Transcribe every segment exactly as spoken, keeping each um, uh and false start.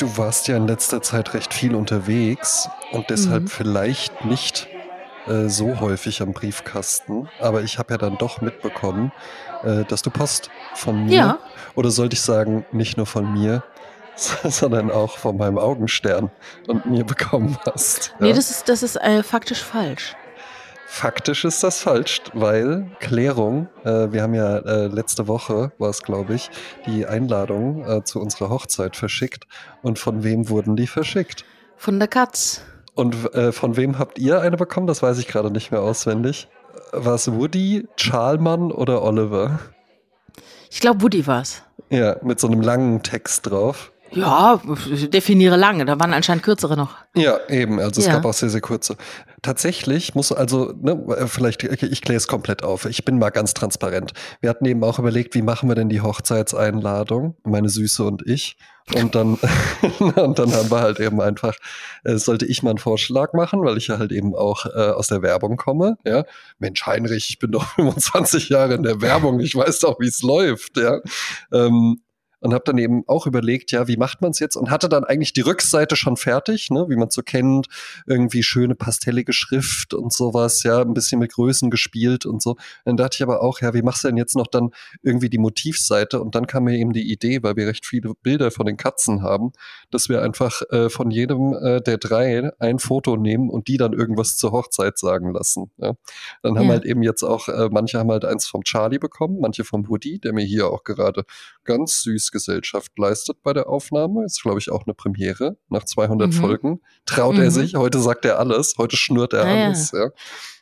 Du warst ja in letzter Zeit recht viel unterwegs und deshalb Mhm. vielleicht nicht äh, so häufig am Briefkasten. Aber ich habe ja dann doch mitbekommen, äh, dass du Post von mir, Ja. oder sollte ich sagen, nicht nur von mir, sondern auch von meinem Augenstern und mir bekommen hast. Nee, Ja? das ist, das ist äh, faktisch falsch. Faktisch ist das falsch, weil Klärung, äh, wir haben ja äh, letzte Woche, war es glaube ich, die Einladung äh, zu unserer Hochzeit verschickt. Und von wem wurden die verschickt? Von der Katz. Und äh, von wem habt ihr eine bekommen? Das weiß ich gerade nicht mehr auswendig. War es Woody, Charlmann oder Oliver? Ich glaube, Woody war's. Ja, mit so einem langen Text drauf. Ja, definiere lange. Da waren anscheinend kürzere noch. Ja, eben. Also es Ja. gab auch sehr, sehr kurze. Tatsächlich muss also, ne, vielleicht, ich kläre es komplett auf. Ich bin mal ganz transparent. Wir hatten eben auch überlegt, wie machen wir denn die Hochzeitseinladung, meine Süße und ich. Und dann, und dann haben wir halt eben einfach, äh, sollte ich mal einen Vorschlag machen, weil ich ja halt eben auch äh, aus der Werbung komme. Ja, Mensch, Heinrich, ich bin doch fünfundzwanzig Jahre in der Werbung, ich weiß doch, wie es läuft. Ja. Ähm, Und habe dann eben auch überlegt, ja, wie macht man es jetzt? Und hatte dann eigentlich die Rückseite schon fertig, ne, wie man so kennt, irgendwie schöne pastellige Schrift und sowas, ja, ein bisschen mit Größen gespielt und so. Dann dachte ich aber auch, ja, wie machst du denn jetzt noch dann irgendwie die Motivseite? Und dann kam mir eben die Idee, weil wir recht viele Bilder von den Katzen haben, dass wir einfach äh, von jedem äh, der drei ein Foto nehmen und die dann irgendwas zur Hochzeit sagen lassen. Ja. Dann haben Ja. halt eben jetzt auch, äh, manche haben halt eins vom Charlie bekommen, manche vom Woody, der mir hier auch gerade ganz süß Gesellschaft leistet bei der Aufnahme. Ist, glaube ich, auch eine Premiere. Nach zweihundert Mhm. Folgen traut Mhm. er sich. Heute sagt er alles. Heute schnürt er Ah, ja. alles. Ja.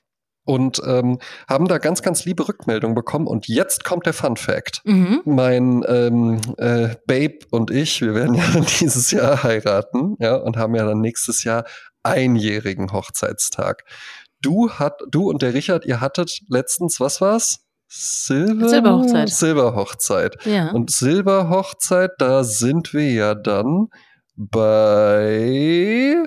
Und ähm, haben da ganz, ganz liebe Rückmeldungen bekommen. Und jetzt kommt der Fun Fact. Mhm. Mein ähm, äh, Babe und ich, wir werden ja dieses Jahr heiraten, ja, und haben ja dann nächstes Jahr einjährigen Hochzeitstag. Du hat, du und der Richard, ihr hattet letztens, was war's? Silber? Silberhochzeit. Silberhochzeit. Ja. Und Silberhochzeit, da sind wir ja dann bei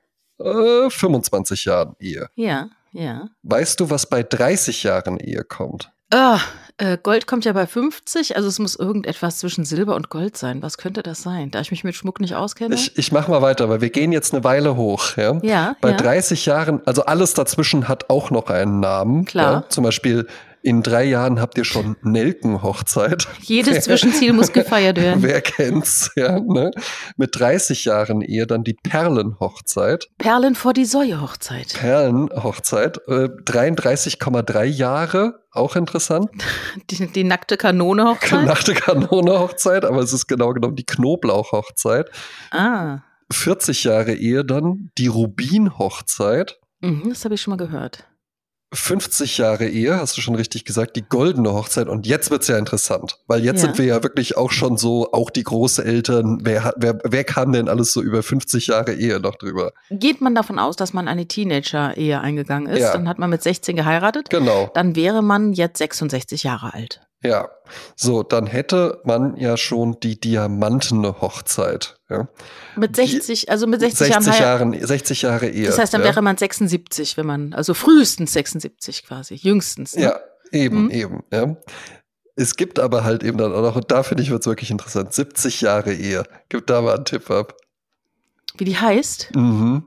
äh, fünfundzwanzig Jahren Ehe. Ja. Ja. Weißt du, was bei dreißig Jahren Ehe kommt? Ah, äh, Gold kommt ja bei fünfzig, also es muss irgendetwas zwischen Silber und Gold sein. Was könnte das sein? Da ich mich mit Schmuck nicht auskenne? Ich, ich mach mal weiter, weil wir gehen jetzt eine Weile hoch. Ja? Ja, Bei ja. dreißig Jahren, also alles dazwischen hat auch noch einen Namen. Klar. Ja? Zum Beispiel in drei Jahren habt ihr schon Nelkenhochzeit. Jedes Zwischenziel muss gefeiert werden. Wer kennt's? Ja, ne? Mit dreißig Jahren Ehe dann die Perlenhochzeit. Perlen vor die Säue-Hochzeit. Perlenhochzeit. Äh, dreiunddreißig Komma drei Jahre. Auch interessant. Die, die nackte Kanone-Hochzeit. Nackte Kanone-Hochzeit, aber es ist genau genommen die Knoblauch-Hochzeit. Ah. vierzig Jahre Ehe dann die Rubin-Hochzeit. Mhm, das habe ich schon mal gehört. fünfzig Jahre Ehe, hast du schon richtig gesagt, die goldene Hochzeit. Und jetzt wird's ja interessant, weil jetzt Ja. sind wir ja wirklich auch schon so, auch die Großeltern, wer, hat- wer, wer kam denn alles so über fünfzig Jahre Ehe noch drüber? Geht man davon aus, dass man eine Teenager-Ehe eingegangen ist, Ja. dann hat man mit sechzehn geheiratet, Genau, dann wäre man jetzt sechsundsechzig Jahre alt. ja. So, dann hätte man ja schon die diamantene Hochzeit. Ja. Mit Die- sechzig, also mit sechzig, sechzig Jahren heiraten. Jahren, sechzig Jahre Ehe. Das heißt, dann ja. wäre man sechsundsiebzig, wenn man, also frühestens sechsundsiebzig quasi, jüngstens. Ne? Ja, eben, Mhm. eben. Ja. Es gibt aber halt eben dann auch noch, und da finde ich, wird's wirklich interessant, siebzig Jahre Ehe. Gib da mal einen Tipp ab. Wie die heißt? Mhm.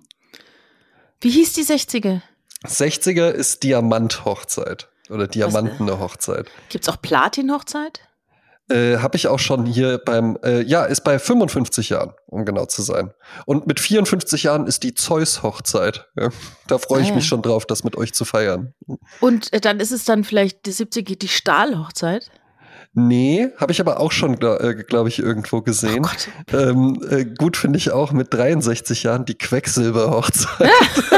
Wie hieß die sechziger? sechziger ist Diamant-Hochzeit oder diamantene Hochzeit. Gibt's auch Platin-Hochzeit? Äh, Habe ich auch schon hier beim, äh, ja, ist bei fünfundfünfzig Jahren, um genau zu sein. Und mit vierundfünfzig Jahren ist die Zeus-Hochzeit. Ja. Da freue ich Ah, ja. mich schon drauf, das mit euch zu feiern. Und äh, dann ist es dann vielleicht die siebzig, die Stahlhochzeit? Nee, habe ich aber auch schon, glaube äh, glaub ich, irgendwo gesehen. Oh Gott. Ähm, äh, gut finde ich auch mit dreiundsechzig Jahren die Quecksilberhochzeit.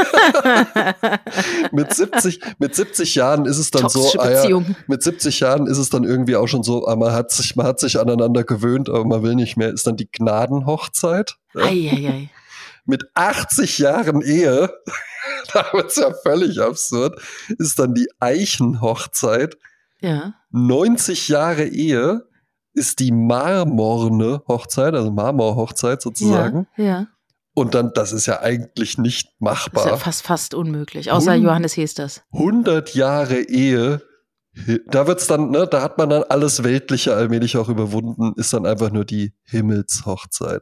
mit, siebzig, mit siebzig Jahren ist es dann so, Toxische ah ja, Beziehung. mit siebzig Jahren ist es dann irgendwie auch schon so, ah, man hat sich, man hat sich aneinander gewöhnt, aber man will nicht mehr, ist dann die Gnadenhochzeit. Ja. Eieiei. Mit achtzig Jahren Ehe, da wird's ja völlig absurd, ist dann die Eichenhochzeit. Ja. neunzig Jahre Ehe ist die marmorne Hochzeit, also Marmorhochzeit sozusagen. Ja, ja. Und dann, das ist ja eigentlich nicht Das ist ja machbar. fast, fast unmöglich. Außer Hund- Johannes Hesters. hundert Jahre Ehe da wird's dann, ne, da hat man dann alles Weltliche allmählich auch überwunden, ist dann einfach nur die Himmelshochzeit.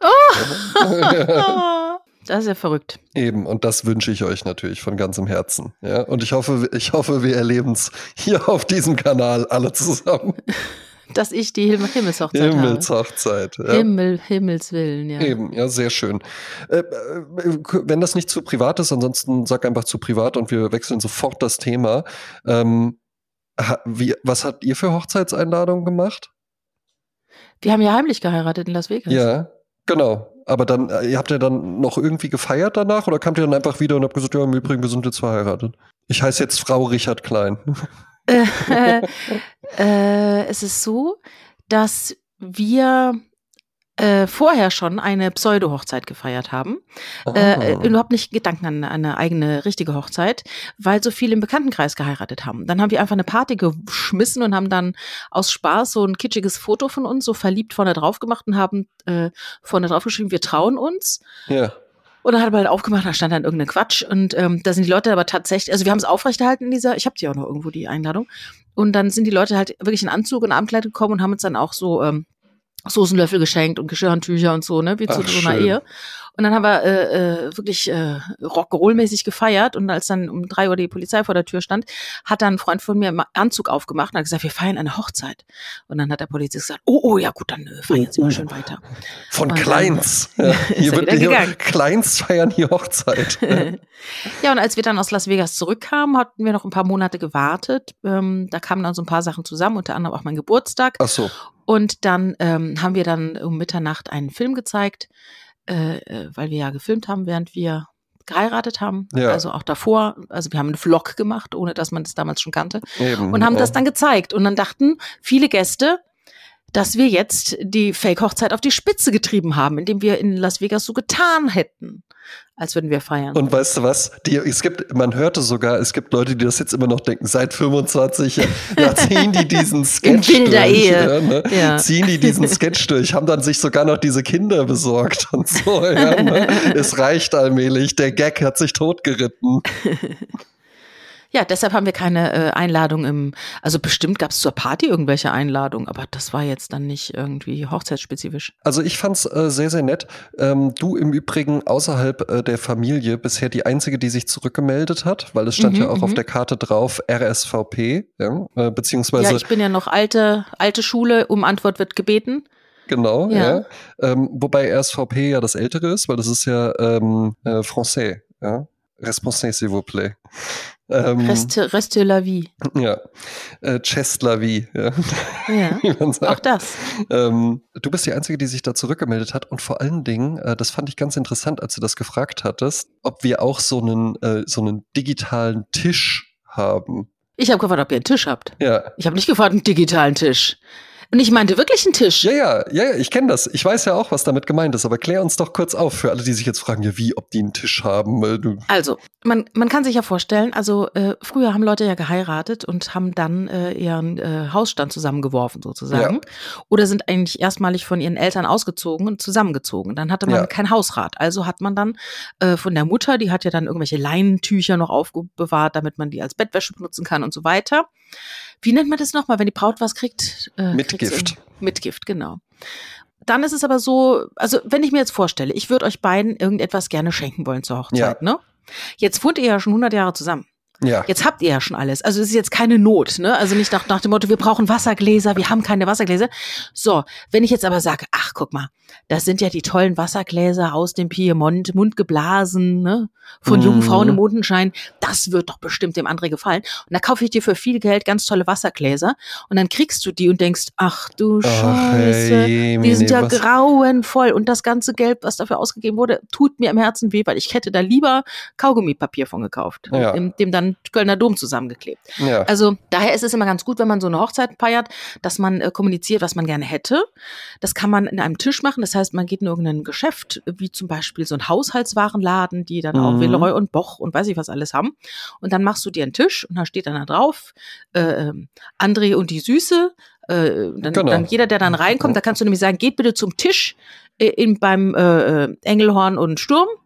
Oh. Das ist ja verrückt. Eben, und das wünsche ich euch natürlich von ganzem Herzen. Ja? Und ich hoffe, ich hoffe, wir erleben es hier auf diesem Kanal alle zusammen. Dass ich die Himmel- Himmelshochzeit Himmelshochzeit, habe. ja. Himmel, Himmelswillen, ja. Eben, ja, sehr schön. Äh, äh, wenn das nicht zu privat ist, ansonsten sag einfach zu privat und wir wechseln sofort das Thema. Ähm, ha, wie, was habt ihr für Hochzeitseinladungen gemacht? Wir haben ja heimlich geheiratet in Las Vegas. Ja, genau. Aber dann, ihr habt ja dann noch irgendwie gefeiert danach oder kamt ihr dann einfach wieder und habt gesagt, ja, im Übrigen, wir sind jetzt verheiratet? Ich heiße jetzt Frau Richard Klein. Äh, äh, es ist so, dass wir äh, vorher schon eine Pseudo-Hochzeit gefeiert haben. Oh. Äh, überhaupt nicht Gedanken an eine eigene richtige Hochzeit, weil so viele im Bekanntenkreis geheiratet haben. Dann haben wir einfach eine Party geschmissen und haben dann aus Spaß so ein kitschiges Foto von uns so verliebt vorne drauf gemacht und haben äh, vorne drauf geschrieben, wir trauen uns. Ja. Und dann hat er halt aufgemacht, da stand dann irgendein Quatsch. Und ähm, da sind die Leute aber tatsächlich, also wir haben es aufrechterhalten in dieser, ich habe die auch noch irgendwo, die Einladung. Und dann sind die Leute halt wirklich in Anzug und Abendkleid gekommen und haben uns dann auch so ähm, Soßenlöffel geschenkt und Geschirrhandtücher und so, ne, wie zu Ach, so einer schön. Ehe. Und dann haben wir äh, äh, wirklich äh, Rock'n'Roll-mäßig gefeiert. Und als dann um drei Uhr die Polizei vor der Tür stand, hat dann ein Freund von mir einen Anzug aufgemacht und hat gesagt, wir feiern eine Hochzeit. Und dann hat der Polizist gesagt, oh, oh, ja gut, dann äh, feiern Sie mal schön weiter. Von Und Kleins. dann Ja, ist hier er wird wieder hier gegangen. Kleins feiern hier Hochzeit. Ja, und als wir dann aus Las Vegas zurückkamen, hatten wir noch ein paar Monate gewartet. Ähm, da kamen dann so ein paar Sachen zusammen, unter anderem auch mein Geburtstag. Ach so. Und dann ähm, haben wir dann um Mitternacht einen Film gezeigt, äh, äh, weil wir ja gefilmt haben, während wir geheiratet haben. Ja. Also auch davor. Also wir haben einen Vlog gemacht, ohne dass man das damals schon kannte. Eben. Und haben ja. das dann gezeigt. Und dann dachten viele Gäste, dass wir jetzt die Fake-Hochzeit auf die Spitze getrieben haben, indem wir in Las Vegas so getan hätten, als würden wir feiern. Und weißt du was? Die, es gibt, man hörte sogar, es gibt Leute, die das jetzt immer noch denken, seit fünfundzwanzig Jahren, da ziehen die diesen Sketch In wilder durch. Ehe. Ja, ne? Ja. Ziehen die diesen Sketch durch, haben dann sich sogar noch diese Kinder besorgt und so. Ja, ne? Es reicht allmählich, der Gag hat sich totgeritten. Ja, deshalb haben wir keine äh, Einladung im, also bestimmt gab es zur Party irgendwelche Einladungen, aber das war jetzt dann nicht irgendwie hochzeitsspezifisch. Also ich fand's äh, sehr, sehr nett. Ähm, du im Übrigen außerhalb äh, der Familie bisher die Einzige, die sich zurückgemeldet hat, weil es stand Mhm, ja auch mhm. auf der Karte drauf R S V P, ja, äh, beziehungsweise Ja, ich bin ja noch alte, alte Schule, um Antwort wird gebeten. genau, Ja. ja. Ähm, wobei R S V P ja das Ältere ist, weil das ist ja ähm, äh, Français, ja. Responsez, s'il vous plaît. Ähm, Reste, Reste la vie. ja. Äh, Chest la vie, ja. Ja, Wie man auch sagt. das. Ähm, du bist die Einzige, die sich da zurückgemeldet hat und vor allen Dingen, äh, das fand ich ganz interessant, als du das gefragt hattest, ob wir auch so einen, äh, so einen digitalen Tisch haben. Ich habe gefragt, ob ihr einen Tisch habt. Ja. Ich habe nicht gefragt, einen digitalen Tisch. Und ich meinte wirklich einen Tisch. Ja, ja, ja, ja, ich kenne das. Ich weiß ja auch, was damit gemeint ist, aber klär uns doch kurz auf für alle, die sich jetzt fragen, ja, wie, ob die einen Tisch haben. Weil du Also, man, man kann sich ja vorstellen, also äh, früher haben Leute ja geheiratet und haben dann äh, ihren äh, Hausstand zusammengeworfen sozusagen. Ja. Oder sind eigentlich erstmalig von ihren Eltern ausgezogen und zusammengezogen. Dann hatte man Ja. kein Hausrat. Also hat man dann äh, von der Mutter, die hat ja dann irgendwelche Leinentücher noch aufbewahrt, damit man die als Bettwäsche benutzen kann und so weiter. Wie nennt man das nochmal, wenn die Braut was kriegt? Äh, Mitgift. kriegt's irgendwie- Mitgift, genau. Dann ist es aber so, also wenn ich mir jetzt vorstelle, ich würde euch beiden irgendetwas gerne schenken wollen zur Hochzeit, Ja. ne? Jetzt wohnt ihr ja schon hundert Jahre zusammen. ja. Jetzt habt ihr ja schon alles. Also es ist jetzt keine Not, ne? Also nicht nach, nach dem Motto, wir brauchen Wassergläser, wir haben keine Wassergläser. So, wenn ich jetzt aber sage, ach, guck mal, das sind ja die tollen Wassergläser aus dem Piemont, mundgeblasen, ne? Von Mhm. jungen Frauen im Mondenschein, das wird doch bestimmt dem André gefallen. Und da kaufe ich dir für viel Geld ganz tolle Wassergläser und dann kriegst du die und denkst, ach du Ach, Scheiße, hey, die sind Mini, ja was- grauenvoll und das ganze Geld, was dafür ausgegeben wurde, tut mir im Herzen weh, weil ich hätte da lieber Kaugummipapier von gekauft, Ja. dem, dem dann Kölner Dom zusammengeklebt. Ja. Also daher ist es immer ganz gut, wenn man so eine Hochzeit feiert, dass man äh, kommuniziert, was man gerne hätte. Das kann man in einem Tisch machen. Das heißt, man geht in irgendein Geschäft, wie zum Beispiel so ein Haushaltswarenladen, die dann auch Mhm. Villeroy und Boch und weiß ich was alles haben. Und dann machst du dir einen Tisch und da steht dann da drauf, äh, ähm, André und die Süße. Äh, dann, Genau. dann jeder, der dann reinkommt, da kannst du nämlich sagen, geht bitte zum Tisch äh, in, beim äh, äh, Engelhorn und Sturm.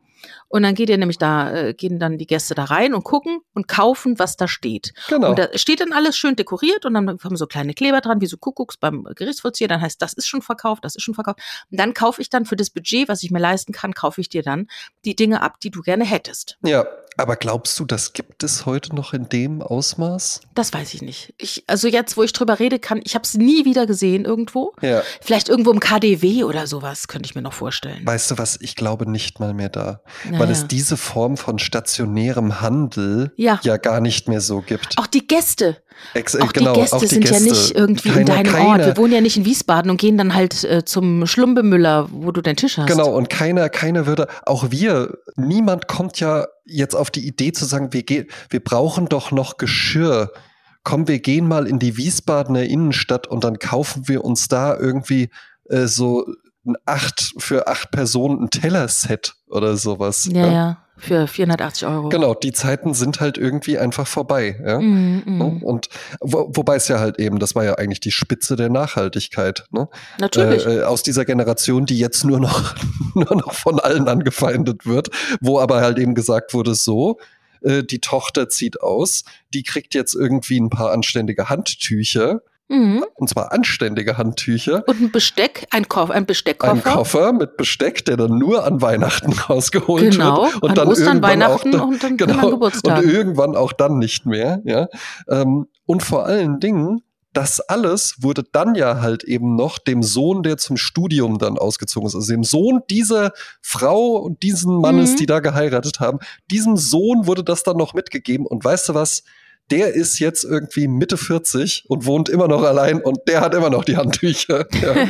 Und dann geht ihr nämlich da, äh, gehen dann die Gäste da rein und gucken und kaufen, was da steht. Genau. Und da steht dann alles schön dekoriert und dann haben so kleine Kleber dran, wie so Kuckucks beim Gerichtsvollzieher. Dann heißt, das ist schon verkauft, das ist schon verkauft. Und dann kaufe ich dann für das Budget, was ich mir leisten kann, kaufe ich dir dann die Dinge ab, die du gerne hättest. Ja, aber glaubst du, das gibt es heute noch in dem Ausmaß? Das weiß ich nicht. Ich, also jetzt, wo ich drüber rede, kann, ich habe es nie wieder gesehen irgendwo. Ja. Vielleicht irgendwo im K D W oder sowas, könnte ich mir noch vorstellen. Weißt du was, ich glaube nicht mal mehr da. Ja, weil ja. es diese Form von stationärem Handel Ja. ja gar nicht mehr so gibt. Auch die Gäste. Ex äh, Auch genau, die Gäste auch die sind Gäste. ja nicht irgendwie in Keiner- deinem keiner- Ort. Wir wohnen ja nicht in Wiesbaden und gehen dann halt äh, zum Schlumbemüller, wo du deinen Tisch hast. Genau, und keiner, keiner würde, auch wir, niemand kommt ja jetzt auf die Idee zu sagen, wir, gehen, wir brauchen doch noch Geschirr. Komm, wir gehen mal in die Wiesbadener Innenstadt und dann kaufen wir uns da irgendwie äh, so ein acht für acht Personen ein Tellerset oder sowas. Ja, ja, für vierhundertachtzig Euro. Genau, die Zeiten sind halt irgendwie einfach vorbei. Ja? Mhm, mhm. Und wo, wobei es ja halt eben, das war ja eigentlich die Spitze der Nachhaltigkeit. Ne? Natürlich. Äh, äh, aus dieser Generation, die jetzt nur noch, nur noch von allen angefeindet wird, wo aber halt eben gesagt wurde, so, äh, die Tochter zieht aus, die kriegt jetzt irgendwie ein paar anständige Handtücher, Mhm. und zwar anständige Handtücher. Und ein Besteck, ein, Koff, ein Besteckkoffer. Ein Koffer mit Besteck, der dann nur an Weihnachten rausgeholt Genau, wird. Und an dann Ostern, irgendwann Weihnachten auch, und dann genau, an Geburtstagen. Und irgendwann auch dann nicht mehr. Ja. Ähm, und vor allen Dingen, das alles wurde dann ja halt eben noch dem Sohn, der zum Studium dann ausgezogen ist, also dem Sohn dieser Frau und diesen Mannes, Mhm. die da geheiratet haben, diesem Sohn wurde das dann noch mitgegeben. Und weißt du was? Der ist jetzt irgendwie Mitte vierzig und wohnt immer noch allein und der hat immer noch die Handtücher. Ja.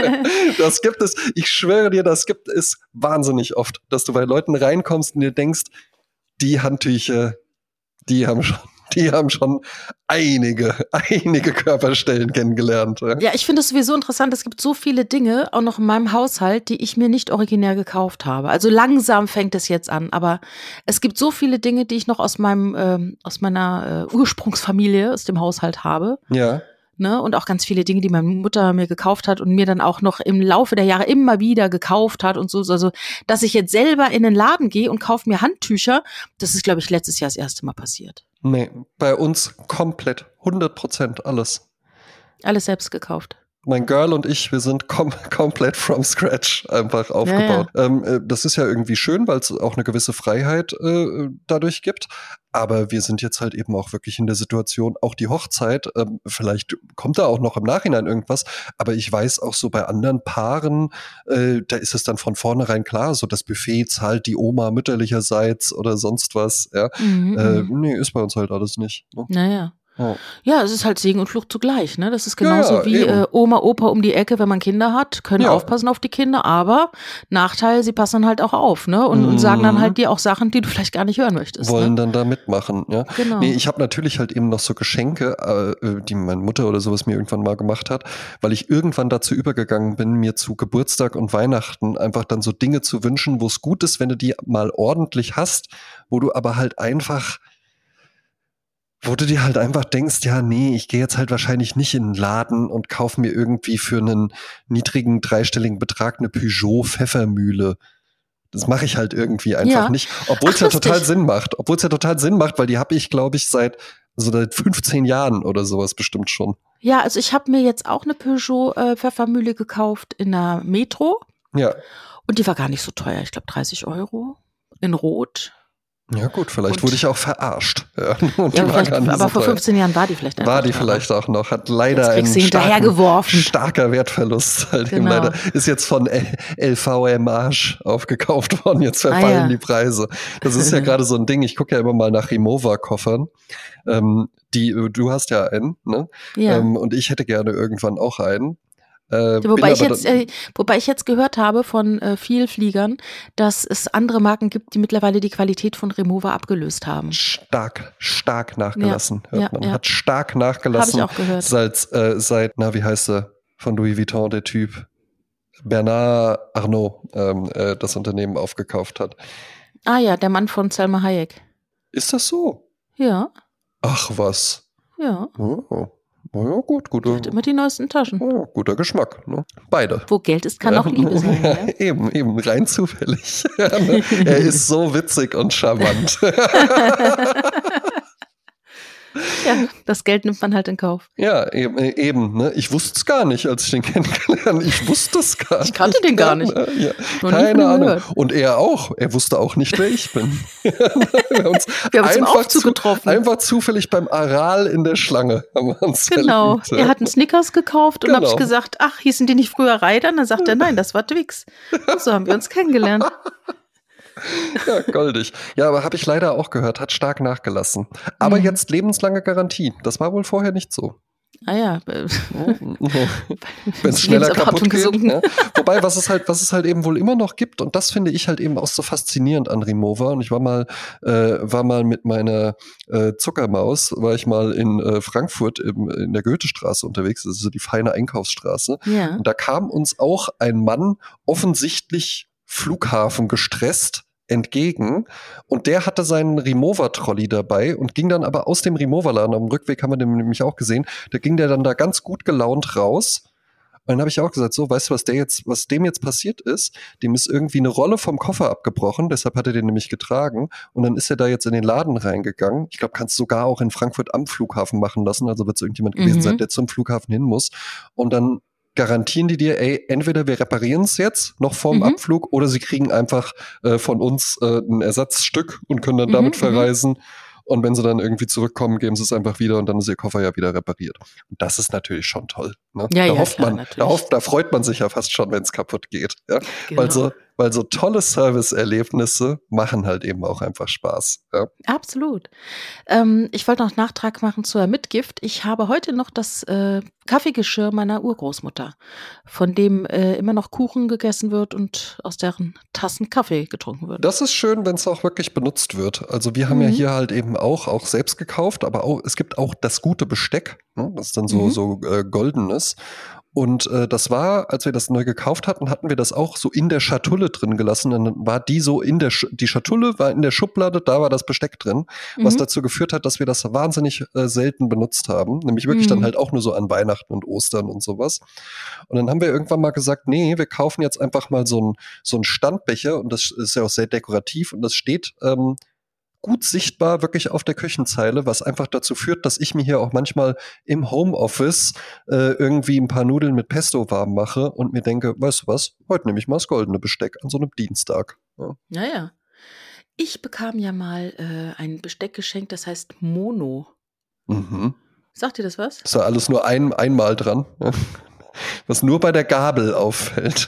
Das gibt es, ich schwöre dir, das gibt es wahnsinnig oft, dass du bei Leuten reinkommst und dir denkst, die Handtücher, die haben schon, die haben schon einige, einige Körperstellen kennengelernt. Ja. Ja, ich finde es sowieso interessant. Es gibt so viele Dinge, auch noch in meinem Haushalt, die ich mir nicht originär gekauft habe. Also langsam fängt es jetzt an, aber es gibt so viele Dinge, die ich noch aus meinem, ähm, aus meiner äh, Ursprungsfamilie, aus dem Haushalt habe. Ja. Ne? Und auch ganz viele Dinge, die meine Mutter mir gekauft hat und mir dann auch noch im Laufe der Jahre immer wieder gekauft hat und so. Also, dass ich jetzt selber in den Laden gehe und kaufe mir Handtücher, das ist, glaube ich, letztes Jahr das erste Mal passiert. Nee, bei uns komplett, hundert Prozent alles. Alles selbst gekauft. Mein Girl und ich, wir sind kom komplett from scratch einfach aufgebaut. Ja, ja. Ähm, äh, das ist ja irgendwie schön, weil es auch eine gewisse Freiheit äh, dadurch gibt. Aber wir sind jetzt halt eben auch wirklich in der Situation, auch die Hochzeit, ähm, vielleicht kommt da auch noch im Nachhinein irgendwas, aber ich weiß auch so bei anderen Paaren, äh, da ist es dann von vornherein klar, so das Buffet zahlt die Oma mütterlicherseits oder sonst was. Ja. Mhm, Äh, mhm. nee, ist bei uns halt alles nicht. Ne? Naja. Oh. Ja, es ist halt Segen und Fluch zugleich, ne? Das ist genauso Ja, ja, wie eben. äh, Oma, Opa um die Ecke, wenn man Kinder hat, können Ja. aufpassen auf die Kinder, aber Nachteil, sie passen halt auch auf, ne? Und, Mhm. und sagen dann halt dir auch Sachen, die du vielleicht gar nicht hören möchtest. Wollen Ne? dann da mitmachen, ja. Genau. Nee, ich habe natürlich halt eben noch so Geschenke, äh, die meine Mutter oder sowas mir irgendwann mal gemacht hat, weil ich irgendwann dazu übergegangen bin, mir zu Geburtstag und Weihnachten einfach dann so Dinge zu wünschen, wo es gut ist, wenn du die mal ordentlich hast, wo du aber halt einfach wo du dir halt einfach denkst, ja, nee, ich gehe jetzt halt wahrscheinlich nicht in den Laden und kaufe mir irgendwie für einen niedrigen dreistelligen Betrag eine Peugeot-Pfeffermühle. Das mache ich halt irgendwie einfach Ja. nicht. Obwohl es Ach, ja lustig. total Sinn macht. Obwohl es ja total Sinn macht, weil die habe ich, glaube ich, seit, also seit fünfzehn Jahren oder sowas bestimmt schon. Ja, also ich habe mir jetzt auch eine Peugeot äh, Pfeffermühle gekauft in der Metro Ja. und die war gar nicht so teuer, ich glaube dreißig Euro in Rot. Ja gut, vielleicht Und- wurde ich auch verarscht. Ja, und Ja, die war vielleicht, gar nicht aber so vor teuer. fünfzehn Jahren war die vielleicht einfach War die teurer. vielleicht auch noch, hat leider Jetzt kriegst einen du hinterhergeworfen. starken, starker Wertverlust halt eben Genau. leider. Ist jetzt von L V M Arsch aufgekauft worden, jetzt verfallen Ah, ja. die Preise. Das ist ja gerade so ein Ding, ich gucke ja immer mal nach Rimowa-Koffern. Ähm, die, du hast ja einen, ne? Ja. Ähm, und ich hätte gerne irgendwann auch einen. Äh, bin Wobei ich, aber jetzt, dann- äh, wobei ich jetzt gehört habe von äh, Vielfliegern, dass es andere Marken gibt, die mittlerweile die Qualität von Remover abgelöst haben. stark, stark nachgelassen, Ja, hört ja, man. ja. Hat stark nachgelassen. Hab ich auch gehört. Seit, äh, seit, na, wie heißt er? Von Louis Vuitton, der Typ. Bernard Arnault, ähm, äh, das Unternehmen aufgekauft hat. Ah ja, der Mann von Selma Hayek. Ist das so? Ja, Ach was. ja. Oh. Ja, gut, Die guter, hat immer die neuesten Taschen. ja, guter Geschmack. Ne? Beide. Wo Geld ist, kann auch Liebe sein. Ja, Ja? eben, eben, rein zufällig. Er ist so witzig und charmant. Ja, das Geld nimmt man halt in Kauf. Ja, eben, eben ne? Ich wusste es gar nicht, als ich den kennengelernt habe. Ich wusste es gar nicht. Ich kannte den gar nicht. Ne? Ja. Noch nie von Keine ihm Ahnung. gehört. Und er auch. Er wusste auch nicht, wer ich bin. Wir haben uns, Wir haben uns im einfach, Aufzug zu, getroffen. einfach zufällig beim Aral in der Schlange haben wir uns Genau. verliebt. Ja. Er hat einen Snickers gekauft und Genau. habe ich gesagt, ach, hießen die nicht früher Ryder? Und dann sagt er, nein, das war Twix. Und so haben wir uns kennengelernt. Ja, goldig. Ja, aber habe ich leider auch gehört, hat stark nachgelassen. Aber Mhm. jetzt lebenslange Garantie. Das war wohl vorher nicht so. Ah ja. äh, Wenn es schneller Lebenserwartung kaputt geht. gesunken. Ja. Wobei, was es halt, was es halt eben wohl immer noch gibt, und das finde ich halt eben auch so faszinierend an Rimowa. Und ich war mal, äh, war mal mit meiner äh, Zuckermaus, war ich mal in äh, Frankfurt im, in der Goethestraße unterwegs, das ist so die feine Einkaufsstraße. Ja. Und da kam uns auch ein Mann offensichtlich Flughafen gestresst entgegen und der hatte seinen Rimowa-Trolley dabei und ging dann aber aus dem Rimowa-Laden, am Rückweg haben wir den nämlich auch gesehen, da ging der dann da ganz gut gelaunt raus. Und dann habe ich auch gesagt, so, weißt du, was der jetzt, was dem jetzt passiert ist? Dem ist irgendwie eine Rolle vom Koffer abgebrochen, deshalb hat er den nämlich getragen und dann ist er da jetzt in den Laden reingegangen. Ich glaube, kannst du sogar auch in Frankfurt am Flughafen machen lassen, also wird es irgendjemand gewesen Mhm. sein, der zum Flughafen hin muss. Und dann garantieren die dir, ey, entweder wir reparieren es jetzt noch vorm Mhm. Abflug oder sie kriegen einfach äh, von uns äh, ein Ersatzstück und können dann Mhm, damit mhm. verreisen. Und wenn sie dann irgendwie zurückkommen, geben sie es einfach wieder und dann ist ihr Koffer ja wieder repariert. Und das ist natürlich schon toll. Ne? Ja, da ja, hofft klar, man, natürlich. da hofft, da freut man sich ja fast schon, wenn es kaputt geht. Ja? Genau. Weil so, weil so tolle Serviceerlebnisse machen halt eben auch einfach Spaß. Ja? Absolut. Ähm, ich wollte noch Nachtrag machen zur Mitgift. Ich habe heute noch das äh, Kaffeegeschirr meiner Urgroßmutter, von dem äh, immer noch Kuchen gegessen wird und aus deren Tassen Kaffee getrunken wird. Das ist schön, wenn es auch wirklich benutzt wird. Also wir haben ja Mhm. hier halt eben auch, auch selbst gekauft, aber auch, es gibt auch das gute Besteck, ne? Das ist dann so, Mhm. so äh, goldenes. Und äh, das war, als wir das neu gekauft hatten, hatten wir das auch so in der Schatulle drin gelassen. Und dann war die so in der, Sch die Schatulle war in der Schublade, da war das Besteck drin, was Mhm. dazu geführt hat, dass wir das wahnsinnig äh, selten benutzt haben. Nämlich wirklich dann Mhm. halt auch nur so an Weihnachten und Ostern und sowas. Und dann haben wir irgendwann mal gesagt, nee, wir kaufen jetzt einfach mal so einen so einen Standbecher und das ist ja auch sehr dekorativ und das steht ähm, gut sichtbar wirklich auf der Küchenzeile, was einfach dazu führt, dass ich mir hier auch manchmal im Homeoffice äh, irgendwie ein paar Nudeln mit Pesto warm mache und mir denke, weißt du was, heute nehme ich mal das goldene Besteck an so einem Dienstag. Ja. Ja, ja. Ich bekam ja mal äh, ein Besteck geschenkt, das heißt Mono. Mhm. Sagt ihr das was? Ist ja alles nur ein, einmal dran, ja. Was nur bei der Gabel auffällt.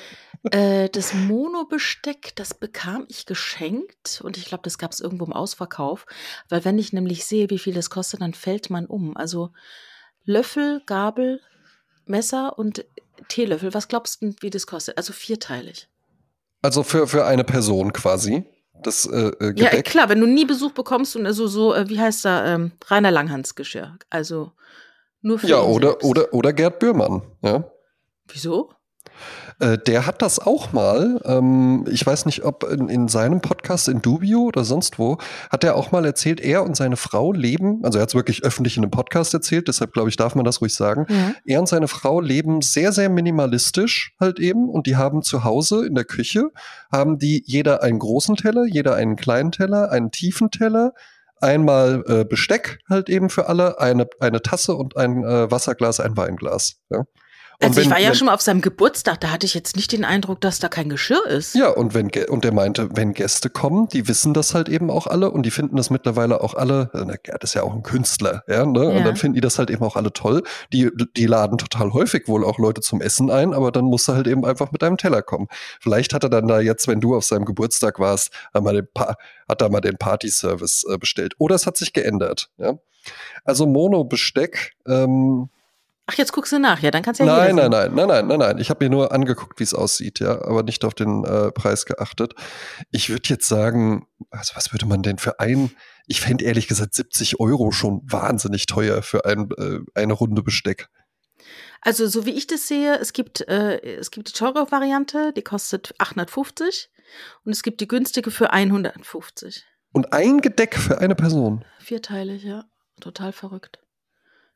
Äh, das Mono-Besteck, das bekam ich geschenkt und ich glaube, das gab es irgendwo im Ausverkauf, weil wenn ich nämlich sehe, wie viel das kostet, dann fällt man um. Also Löffel, Gabel, Messer und Teelöffel. Was glaubst du, wie das kostet? Also vierteilig. Also für, für eine Person quasi. Das äh, äh, Ja, äh, Gebäck. klar, wenn du nie Besuch bekommst und also so, äh, wie heißt da, ähm, Rainer Langhans Geschirr. Also nur für Ja, ihn oder, selbst. oder, oder Gerd Bührmann, ja. Wieso? Äh, der hat das auch mal, ähm, ich weiß nicht, ob in, in seinem Podcast in Dubio oder sonst wo, hat er auch mal erzählt, er und seine Frau leben, also er hat es wirklich öffentlich in einem Podcast erzählt, deshalb glaube ich, darf man das ruhig sagen. Ja. Er und seine Frau leben sehr, sehr minimalistisch halt eben und die haben zu Hause in der Küche, haben die jeder einen großen Teller, jeder einen kleinen Teller, einen tiefen Teller, einmal äh, Besteck halt eben für alle, eine, eine Tasse und ein äh, Wasserglas, ein Weinglas. Ja. Und Also ich wenn- war ja wenn- schon mal auf seinem Geburtstag, da hatte ich jetzt nicht den Eindruck, dass da kein Geschirr ist. Ja, und wenn Gä- und er meinte, wenn Gäste kommen, die wissen das halt eben auch alle und die finden das mittlerweile auch alle, äh, na, Gerd ist ja auch ein Künstler, ja, ne? Ja. Und dann finden die das halt eben auch alle toll. Die, die laden total häufig wohl auch Leute zum Essen ein, aber dann musst du halt eben einfach mit deinem Teller kommen. Vielleicht hat er dann da jetzt, wenn du auf seinem Geburtstag warst, hat, mal den pa hat er mal den Party-Service äh, bestellt. Oder es hat sich geändert, ja. Also Mono-Besteck, ähm, Ach, jetzt guckst du nach, ja, dann kannst du ja Nein, jeder nein, sehen. nein, nein, nein, nein, nein. Ich habe mir nur angeguckt, wie es aussieht, ja, aber nicht auf den äh, Preis geachtet. Ich würde jetzt sagen, also was würde man denn für ein, ich fände ehrlich gesagt siebzig Euro schon wahnsinnig teuer für ein, äh, eine Runde Besteck. Also so wie ich das sehe, es gibt, äh, es gibt die teure Variante, die kostet achthundertfünfzig und es gibt die günstige für hundertfünfzig. Und ein Gedeck für eine Person. Vierteilig, ja. Total verrückt.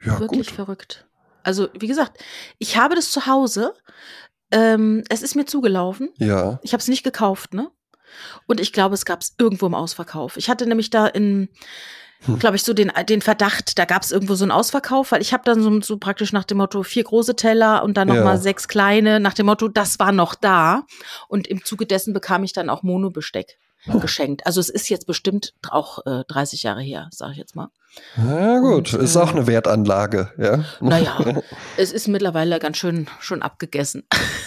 Ja, Wirklich gut. verrückt. Also, wie gesagt, ich habe das zu Hause. Ähm, es ist mir zugelaufen. Ja. Ich habe es nicht gekauft, ne? Und ich glaube, es gab es irgendwo im Ausverkauf. Ich hatte nämlich da in, Hm. glaube ich, so den, den Verdacht, da gab es irgendwo so einen Ausverkauf, weil ich habe dann so, so praktisch nach dem Motto vier große Teller und dann Ja. nochmal sechs kleine, nach dem Motto, das war noch da. Und im Zuge dessen bekam ich dann auch Monobesteck geschenkt. Also es ist jetzt bestimmt auch äh, dreißig Jahre her, sage ich jetzt mal. Na gut, Und, ist äh, auch eine Wertanlage, ja. Naja, es ist mittlerweile ganz schön schon abgegessen.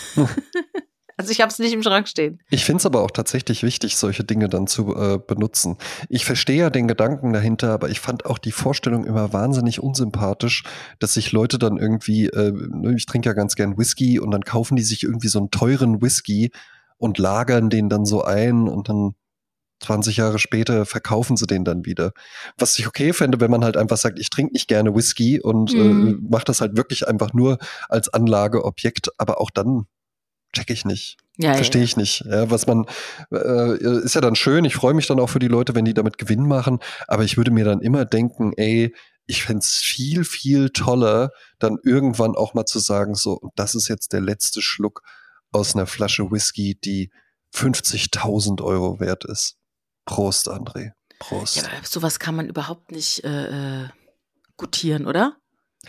Also ich habe es nicht im Schrank stehen. Ich finde es aber auch tatsächlich wichtig, solche Dinge dann zu äh, benutzen. Ich verstehe ja den Gedanken dahinter, aber ich fand auch die Vorstellung immer wahnsinnig unsympathisch, dass sich Leute dann irgendwie, äh, ich trinke ja ganz gern Whisky und dann kaufen die sich irgendwie so einen teuren Whisky und lagern den dann so ein und dann zwanzig Jahre später verkaufen sie den dann wieder. Was ich okay fände, wenn man halt einfach sagt, ich trinke nicht gerne Whisky und Mhm. äh, mache das halt wirklich einfach nur als Anlageobjekt, aber auch dann check ich nicht. Ja, Verstehe ja, ich nicht. Ja, was man, äh, ist ja dann schön, ich freue mich dann auch für die Leute, wenn die damit Gewinn machen, aber ich würde mir dann immer denken, ey, ich fände es viel, viel toller, dann irgendwann auch mal zu sagen, so, und das ist jetzt der letzte Schluck aus einer Flasche Whisky, die fünfzigtausend Euro wert ist. Prost, André. Prost. ja. Aber sowas kann man überhaupt nicht äh, äh, gutieren, oder?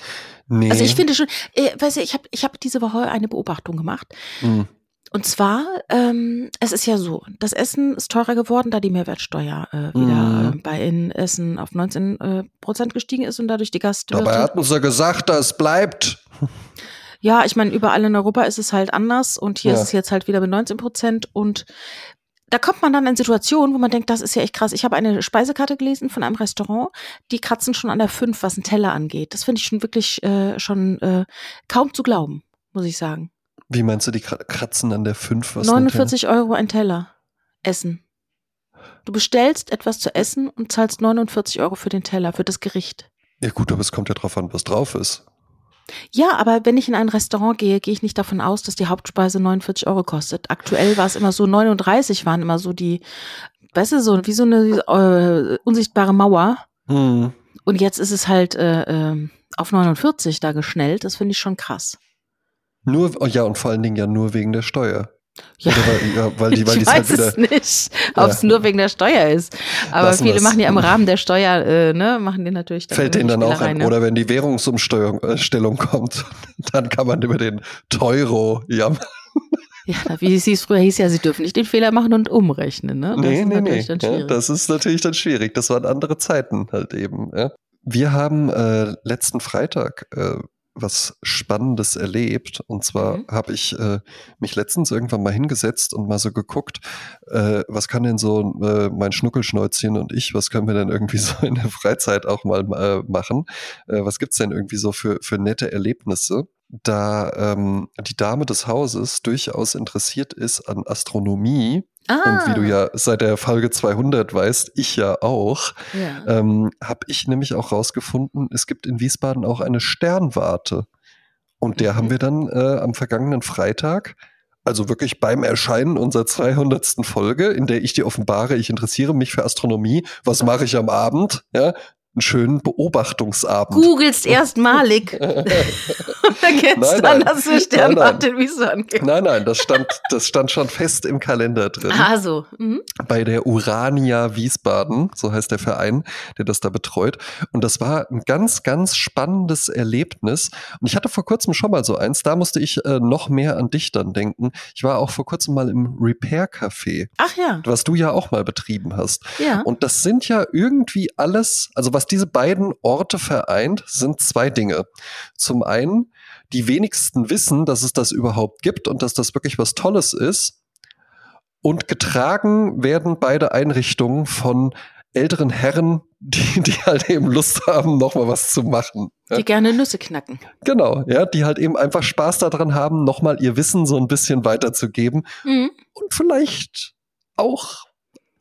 Nee. Also ich finde schon, äh, weißt du, ich habe ich hab diese Woche eine Beobachtung gemacht. Hm. Und zwar, ähm, es ist ja so, das Essen ist teurer geworden, da die Mehrwertsteuer äh, wieder Mhm. äh, bei in Essen auf neunzehn äh, Prozent gestiegen ist und dadurch die Gastwirte. Dabei hatten sie gesagt, das bleibt. Ja, ich meine, überall in Europa ist es halt anders und hier Ja. ist es jetzt halt wieder mit neunzehn Prozent und da kommt man dann in Situationen, wo man denkt, das ist ja echt krass. Ich habe eine Speisekarte gelesen von einem Restaurant, die kratzen schon an der fünf, was einen Teller angeht. Das finde ich schon wirklich äh, schon äh, kaum zu glauben, muss ich sagen. Wie meinst du, die kra- kratzen an der fünf? Was neunundvierzig Euro ein Teller. Essen. Du bestellst etwas zu essen und zahlst neunundvierzig Euro für den Teller, für das Gericht. Ja gut, aber es kommt ja drauf an, was drauf ist. Ja, aber wenn ich in ein Restaurant gehe, gehe ich nicht davon aus, dass die Hauptspeise neunundvierzig Euro kostet. Aktuell war es immer so, neununddreißig waren immer so die, weißt du, so wie so eine äh, unsichtbare Mauer. Hm. Und jetzt ist es halt äh, äh, auf neunundvierzig da geschnellt. Das finde ich schon krass. Nur, oh ja, und vor allen Dingen ja nur wegen der Steuer. Ja, Oder weil, ja, weil die, weil ich die's weiß halt wieder. es nicht, ob es Ja. nur wegen der Steuer ist. Aber Lassen viele wir's. machen ja im Rahmen der Steuer, äh, ne, machen die natürlich dann Fällt denen dann irgendwelche auch ein. Spielereien, ne? Oder wenn die Währungsumstellung kommt, dann kann man über den Teuro jammern. Ja, wie es hieß, früher hieß ja, sie dürfen nicht den Fehler machen und umrechnen, ne? Das Nee, ist nee, nee. natürlich dann Ja, schwierig. das ist natürlich dann schwierig. Das waren andere Zeiten halt eben. Ja. Wir haben äh, letzten Freitag äh, was Spannendes erlebt. Und zwar Mhm. habe ich äh, mich letztens irgendwann mal hingesetzt und mal so geguckt, äh, was kann denn so äh, mein Schnuckelschnäuzchen und ich, was können wir denn irgendwie so in der Freizeit auch mal äh, machen? Äh, was gibt's denn irgendwie so für, für nette Erlebnisse? Da ähm, die Dame des Hauses durchaus interessiert ist an Astronomie, und wie du Ah, ja seit der Folge zweihundert weißt, ich ja auch, ja. ähm, habe ich nämlich auch rausgefunden, es gibt in Wiesbaden auch eine Sternwarte. Und der Mhm. haben wir dann äh, am vergangenen Freitag, also wirklich beim Erscheinen unserer zweihundertsten Folge, in der ich dir offenbare, ich interessiere mich für Astronomie, was mache ich am Abend? Ja, einen schönen Beobachtungsabend. Googelst erstmalig. Und erkennst Nein, dann, nein. dass du Nein, Sternwarte in Wiesbaden gibt. Nein, nein, das stand, das stand schon fest im Kalender drin. Ah, so. Mhm. Bei der Urania Wiesbaden, so heißt der Verein, der das da betreut. Und das war ein ganz, ganz spannendes Erlebnis. Und ich hatte vor kurzem schon mal so eins, da musste ich äh, noch mehr an dich dann denken. Ich war auch vor kurzem mal im Repair Café, Ach ja. was du ja auch mal betrieben hast. Ja. Und das sind ja irgendwie alles, also was diese beiden Orte vereint, sind zwei Dinge. Zum einen, die wenigsten wissen, dass es das überhaupt gibt und dass das wirklich was Tolles ist. Und getragen werden beide Einrichtungen von älteren Herren, die, die halt eben Lust haben, nochmal was zu machen. Ja? Die gerne Nüsse knacken. Genau, ja, die halt eben einfach Spaß daran haben, nochmal ihr Wissen so ein bisschen weiterzugeben Mhm. und vielleicht auch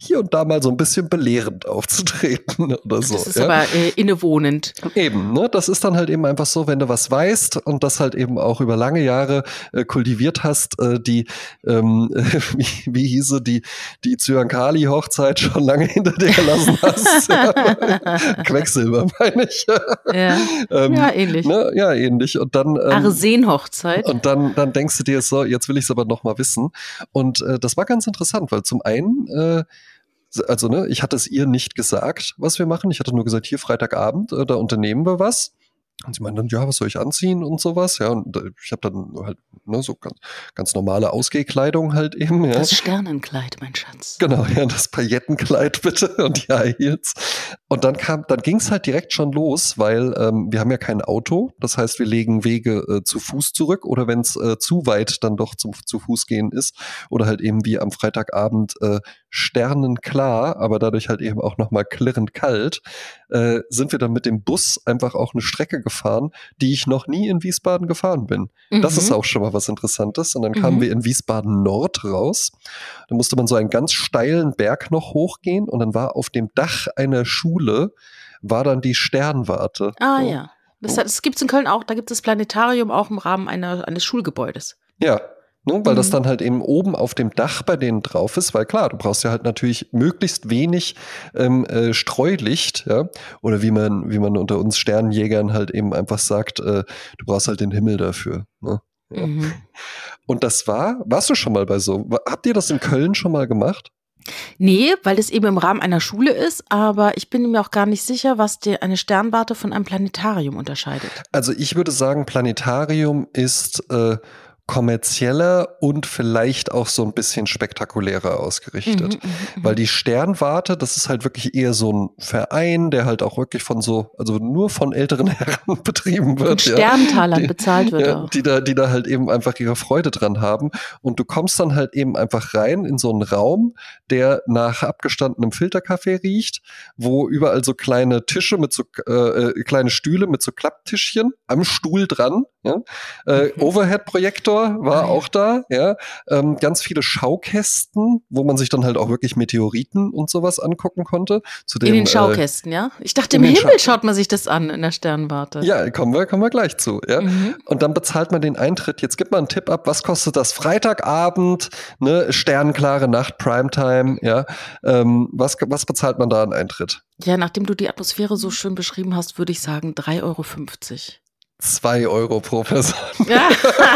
hier und da mal so ein bisschen belehrend aufzutreten oder so. Das ist ja? aber äh, innewohnend. Eben, ne? Das ist dann halt eben einfach so, wenn du was weißt und das halt eben auch über lange Jahre äh, kultiviert hast, äh, die, ähm, wie, wie hieße die, die Zyankali-Hochzeit schon lange hinter dir gelassen hast. Ja. Quecksilber, meine ich. Ja, ähm, ja ähnlich. Ne? Ja, ähnlich. Und dann ähm, Arsen-Hochzeit. Und dann, dann denkst du dir so, jetzt will ich es aber noch mal wissen. Und äh, das war ganz interessant, weil zum einen, äh, also ne, ich hatte es ihr nicht gesagt, was wir machen. Ich hatte nur gesagt, hier Freitagabend, äh, da unternehmen wir was. Und sie meinte dann, ja, was soll ich anziehen und sowas. Ja, und äh, ich habe dann halt ne, so ganz, ganz normale Ausgehkleidung halt eben. Ja. Das Sternenkleid, mein Schatz. Genau, ja, das Paillettenkleid bitte und die High Heels. Und dann kam, dann ging es halt direkt schon los, weil ähm, wir haben ja kein Auto. Das heißt, wir legen Wege äh, zu Fuß zurück oder wenn es äh, zu weit dann doch zum zu Fuß gehen ist oder halt eben wie am Freitagabend äh, sternenklar, aber dadurch halt eben auch nochmal klirrend kalt, äh, sind wir dann mit dem Bus einfach auch eine Strecke gefahren, die ich noch nie in Wiesbaden gefahren bin. Mhm. Das ist auch schon mal was Interessantes. Und dann mhm. kamen wir in Wiesbaden Nord raus. Da musste man so einen ganz steilen Berg noch hochgehen und dann war auf dem Dach einer Schule war dann die Sternwarte. Ah so. Ja, das, das gibt es in Köln auch. Da gibt es das Planetarium auch im Rahmen einer, eines Schulgebäudes. Ja, ne, weil mhm. das dann halt eben oben auf dem Dach bei denen drauf ist, weil klar, du brauchst ja halt natürlich möglichst wenig ähm, äh, Streulicht, ja, oder wie man, wie man unter uns Sternenjägern halt eben einfach sagt, äh, du brauchst halt den Himmel dafür, ne? Ja. Mhm. Und das war, warst du schon mal bei so, habt ihr das in Köln schon mal gemacht? Nee, weil das eben im Rahmen einer Schule ist, aber ich bin mir auch gar nicht sicher, was die, eine Sternwarte von einem Planetarium unterscheidet. Also ich würde sagen, Planetarium ist äh, kommerzieller und vielleicht auch so ein bisschen spektakulärer ausgerichtet. Mhm, mh, Weil die Sternwarte, das ist halt wirklich eher so ein Verein, der halt auch wirklich von so, also nur von älteren Herren betrieben wird. Von Sterntalern ja, die, bezahlt wird ja, auch. Die da, die da halt eben einfach ihre Freude dran haben. Und du kommst dann halt eben einfach rein in so einen Raum, der nach abgestandenem Filterkaffee riecht, wo überall so kleine Tische mit so, äh, kleine Stühle mit so Klapptischchen am Stuhl dran, ja, äh, mhm. Overhead-Projektor war ah, auch da, ja, ähm, ganz viele Schaukästen, wo man sich dann halt auch wirklich Meteoriten und sowas angucken konnte. Zu dem, in den Schaukästen, äh, ja? Ich dachte, im Himmel Scha- schaut man sich das an in der Sternwarte. Ja, kommen wir, kommen wir gleich zu, ja. Mhm. Und dann bezahlt man den Eintritt. Jetzt gibt man einen Tipp ab, was kostet das? Freitagabend, ne, sternklare Nacht, Primetime, ja. Ähm, was, was bezahlt man da an Eintritt? Ja, nachdem du die Atmosphäre so schön beschrieben hast, würde ich sagen drei Euro fünfzig. Zwei Euro pro Person. Ja.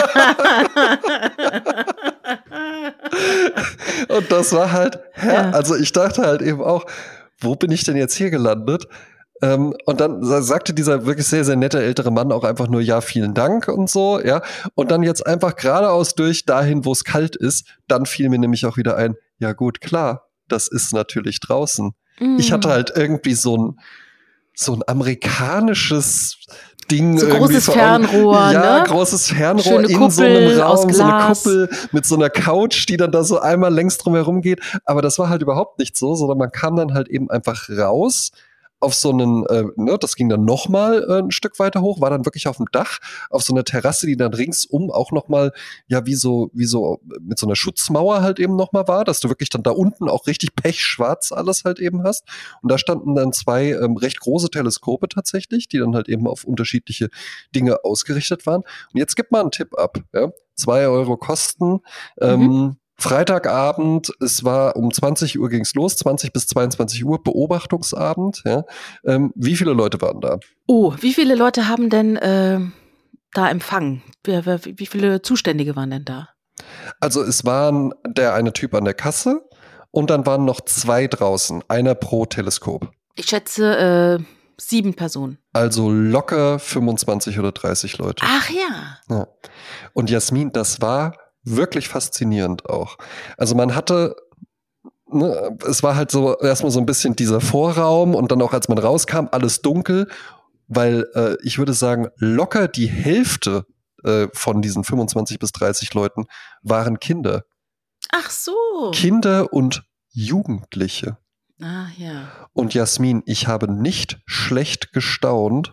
Und das war halt, ja. also ich dachte halt eben auch, wo bin ich denn jetzt hier gelandet? Ähm, und dann sagte dieser wirklich sehr, sehr nette ältere Mann auch einfach nur, ja, vielen Dank und so, ja. Und dann jetzt einfach geradeaus durch dahin, wo es kalt ist. Dann fiel mir nämlich auch wieder ein, ja gut, klar, das ist natürlich draußen. Mm. Ich hatte halt irgendwie so ein, so ein amerikanisches Ding. So großes vor, Fernrohr, ja, ne? großes Fernrohr Schöne in Kuppel so einem Raum, aus Glas. so eine Kuppel mit so einer Couch, die dann da so einmal längs drum herum geht. Aber das war halt überhaupt nicht so, sondern man kam dann halt eben einfach raus auf so einen, äh, ne, das ging dann nochmal äh, ein Stück weiter hoch, war dann wirklich auf dem Dach, auf so einer Terrasse, die dann ringsum auch nochmal, ja, wie so, wie so mit so einer Schutzmauer halt eben nochmal war, dass du wirklich dann da unten auch richtig pechschwarz alles halt eben hast. Und da standen dann zwei ähm, recht große Teleskope tatsächlich, die dann halt eben auf unterschiedliche Dinge ausgerichtet waren. Und jetzt gib mal einen Tipp ab, ja. Zwei Euro kosten, ähm, mhm. Freitagabend, es war um zwanzig Uhr ging's los, zwanzig bis zweiundzwanzig Uhr, Beobachtungsabend. Ja. Ähm, wie viele Leute waren da? Oh, wie viele Leute haben denn äh, da empfangen? Wie, wie, wie viele Zuständige waren denn da? Also es waren der eine Typ an der Kasse und dann waren noch zwei draußen, einer pro Teleskop. Ich schätze äh, sieben Personen. Also locker fünfundzwanzig oder dreißig Leute. Ach ja. ja. Und Jasmin, das war wirklich faszinierend auch. Also man hatte, ne, es war halt so erstmal so ein bisschen dieser Vorraum und dann auch als man rauskam, alles dunkel, weil äh, ich würde sagen, locker die Hälfte äh, von diesen fünfundzwanzig bis dreißig Leuten waren Kinder. Ach so. Kinder und Jugendliche. Ah ja. Und Jasmin, ich habe nicht schlecht gestaunt,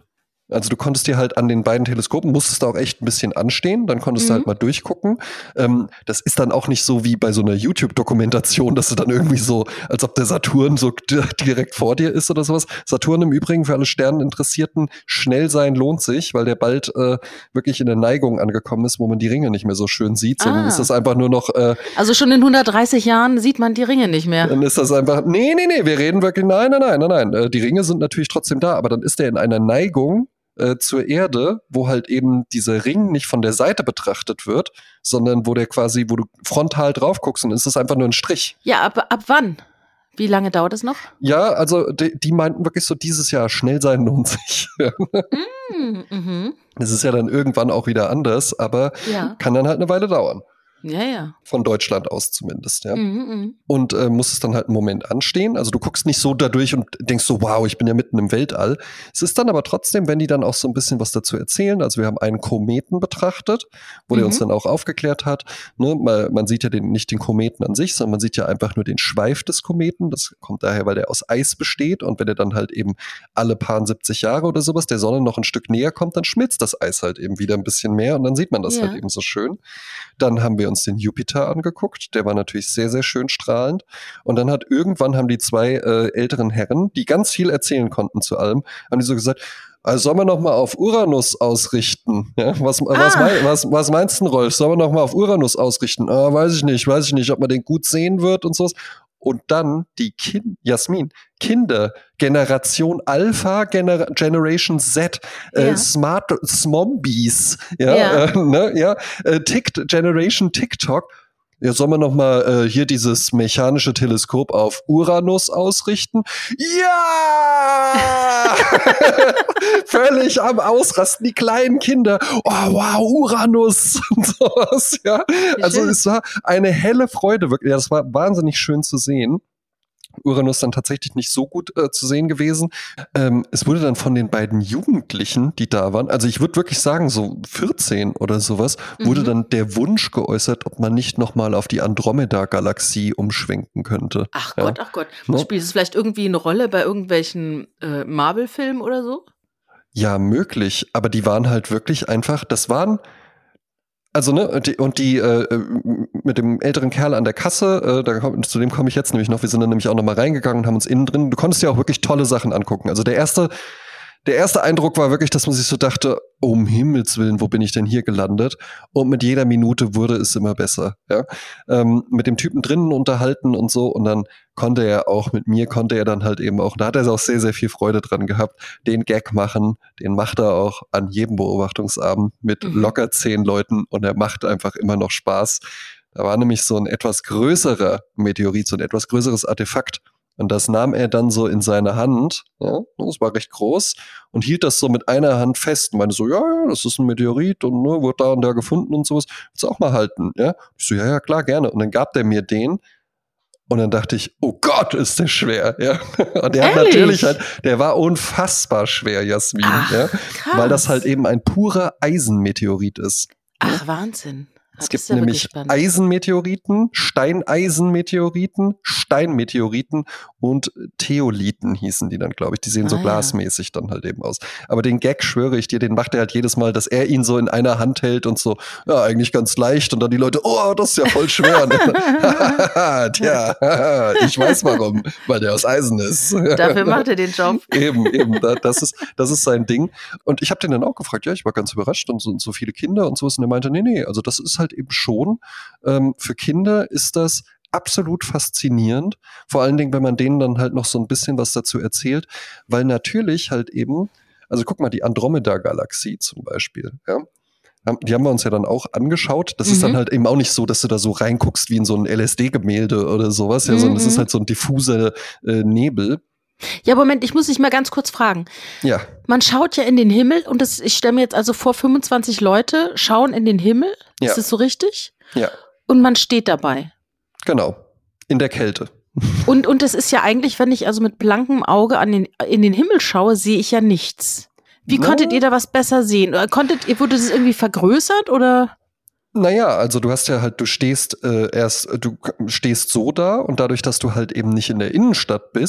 Also du konntest dir halt an den beiden Teleskopen, musstest da auch echt ein bisschen anstehen, dann konntest Mhm. du halt mal durchgucken. Ähm, das ist dann auch nicht so wie bei so einer YouTube-Dokumentation, dass du dann irgendwie so, als ob der Saturn so d- direkt vor dir ist oder sowas. Saturn im Übrigen für alle Sterneninteressierten, schnell sein lohnt sich, weil der bald äh, wirklich in der Neigung angekommen ist, wo man die Ringe nicht mehr so schön sieht, sondern Ah. ist das einfach nur noch, äh, Also schon in hundertdreißig Jahren sieht man die Ringe nicht mehr. dann ist das einfach, nee, nee, nee, wir reden wirklich, nein, nein, nein, nein, nein. Äh, die Ringe sind natürlich trotzdem da, aber dann ist der in einer Neigung äh, zur Erde, wo halt eben dieser Ring nicht von der Seite betrachtet wird, sondern wo der quasi, wo du frontal drauf guckst und ist das einfach nur ein Strich. Ja, ab, ab wann? Wie lange dauert es noch? Ja, also die, die meinten wirklich so dieses Jahr, schnell sein lohnt sich. Mm, mhm. Das ist ja dann irgendwann auch wieder anders, aber Ja. kann dann halt eine Weile dauern. Ja, ja. Von Deutschland aus zumindest, ja. Mhm, mhm. Und äh, muss es dann halt einen Moment anstehen. Also du guckst nicht so dadurch und denkst so, wow, ich bin ja mitten im Weltall. Es ist dann aber trotzdem, wenn die dann auch so ein bisschen was dazu erzählen. Also wir haben einen Kometen betrachtet, wo Mhm. der uns dann auch aufgeklärt hat. Ne, man, man sieht ja den, nicht den Kometen an sich, sondern man sieht ja einfach nur den Schweif des Kometen. Das kommt daher, weil der aus Eis besteht. Und wenn er dann halt eben alle paar siebzig Jahre oder sowas der Sonne noch ein Stück näher kommt, dann schmilzt das Eis halt eben wieder ein bisschen mehr und dann sieht man das Ja. halt eben so schön. Dann haben wir uns den Jupiter angeguckt. Der war natürlich sehr, sehr schön strahlend. Und dann hat irgendwann haben die zwei äh, älteren Herren, die ganz viel erzählen konnten zu allem, haben die so gesagt, also sollen wir noch mal auf Uranus ausrichten? Ja, was, was, Ah. mein, was, was meinst du, Rolf? Sollen wir noch mal auf Uranus ausrichten? Ah, weiß ich nicht, weiß ich nicht, ob man den gut sehen wird und sowas. Und dann die Kind, Jasmin, Kinder, Generation Alpha, Gener Generation Z, äh, Ja. Smart Smombies, ja, Ja. Äh, ne, ja, äh, Tick, Generation TikTok. Ja, sollen wir noch mal äh, hier dieses mechanische Teleskop auf Uranus ausrichten? Ja! Völlig am Ausrasten, die kleinen Kinder. Oh, wow, Uranus und sowas, ja. Wie Also schön. es war eine helle Freude, wirklich. Ja, das war wahnsinnig schön zu sehen. Uranus dann tatsächlich nicht so gut äh, zu sehen gewesen. Ähm, es wurde dann von den beiden Jugendlichen, die da waren, also ich würde wirklich sagen, so vierzehn oder sowas, wurde Mhm. dann der Wunsch geäußert, ob man nicht nochmal auf die Andromeda-Galaxie umschwenken könnte. Ach Ja. Gott, ach Gott. Ne? Spielt es vielleicht irgendwie eine Rolle bei irgendwelchen äh, Marvel-Filmen oder so? Ja, möglich, aber die waren halt wirklich einfach, das waren, also ne, und die, und die äh, mit dem älteren Kerl an der Kasse, äh, da komm, zu dem komme ich jetzt nämlich noch, wir sind dann nämlich auch noch mal reingegangen und haben uns innen drin, du konntest ja auch wirklich tolle Sachen angucken. Also der erste, der erste Eindruck war wirklich, dass man sich so dachte, um Himmels Willen, wo bin ich denn hier gelandet? Und mit jeder Minute wurde es immer besser. Ja? Ähm, mit dem Typen drinnen unterhalten und so und dann konnte er auch mit mir, konnte er dann halt eben auch, da hat er auch sehr, sehr viel Freude dran gehabt, den Gag machen, den macht er auch an jedem Beobachtungsabend mit Mhm. locker zehn Leuten und er macht einfach immer noch Spaß. Da war nämlich so ein etwas größerer Meteorit, so ein etwas größeres Artefakt. Und das nahm er dann so in seine Hand, ja, das war recht groß, und hielt das so mit einer Hand fest und meinte so, ja, ja, das ist ein Meteorit und ne, wurde da und da gefunden und sowas. Willst du auch mal halten, ja? Ich so, ja, ja, klar, gerne. Und dann gab der mir den und dann dachte ich, oh Gott, ist der schwer, ja. Und der hat Ehrlich? natürlich halt, der war unfassbar schwer, Jasmin, Ach, ja. krass. Weil das halt eben ein purer Eisenmeteorit ist. Ach, Wahnsinn. Es Das gibt ist ja wirklich nämlich spannend. Eisenmeteoriten, Steineisenmeteoriten, Steinmeteoriten und Theoliten hießen die dann, glaube ich. Die sehen Ah, so ja. glasmäßig dann halt eben aus. Aber den Gag, schwöre ich dir, den macht er halt jedes Mal, dass er ihn so in einer Hand hält und so, ja, eigentlich ganz leicht. Und dann die Leute, oh, das ist ja voll schwer. Und dann, tja, ich weiß warum, weil der aus Eisen ist. Dafür macht er den Job. Eben, eben, da, das ist, das ist sein Ding. Und ich habe den dann auch gefragt, ja, ich war ganz überrascht und so, und so viele Kinder und sowas. Und er meinte, nee, nee, also das ist halt eben schon, ähm, für Kinder ist das absolut faszinierend. Vor allen Dingen, wenn man denen dann halt noch so ein bisschen was dazu erzählt, weil natürlich halt eben, also guck mal, die Andromeda-Galaxie zum Beispiel, ja. Die haben wir uns ja dann auch angeschaut. Das Mhm. ist dann halt eben auch nicht so, dass du da so reinguckst wie in so ein L S D-Gemälde oder sowas, ja, Mhm. sondern es ist halt so ein diffuser äh, Nebel. Ja, Moment, ich muss dich mal ganz kurz fragen. Ja. Man schaut ja in den Himmel und das, ich stelle mir jetzt also vor, fünfundzwanzig Leute schauen in den Himmel. Ja. Ist das so richtig? Ja, Und man steht dabei. genau. In der Kälte. Und, und das ist ja eigentlich, wenn ich also mit blankem Auge an den, in den Himmel schaue, sehe ich ja nichts. Wie Na. konntet ihr da was besser sehen? Oder konntet ihr, wurde das irgendwie vergrößert oder? Naja, also du hast ja halt, du stehst äh, erst, du k- stehst so da und dadurch, dass du halt eben nicht in der Innenstadt bist,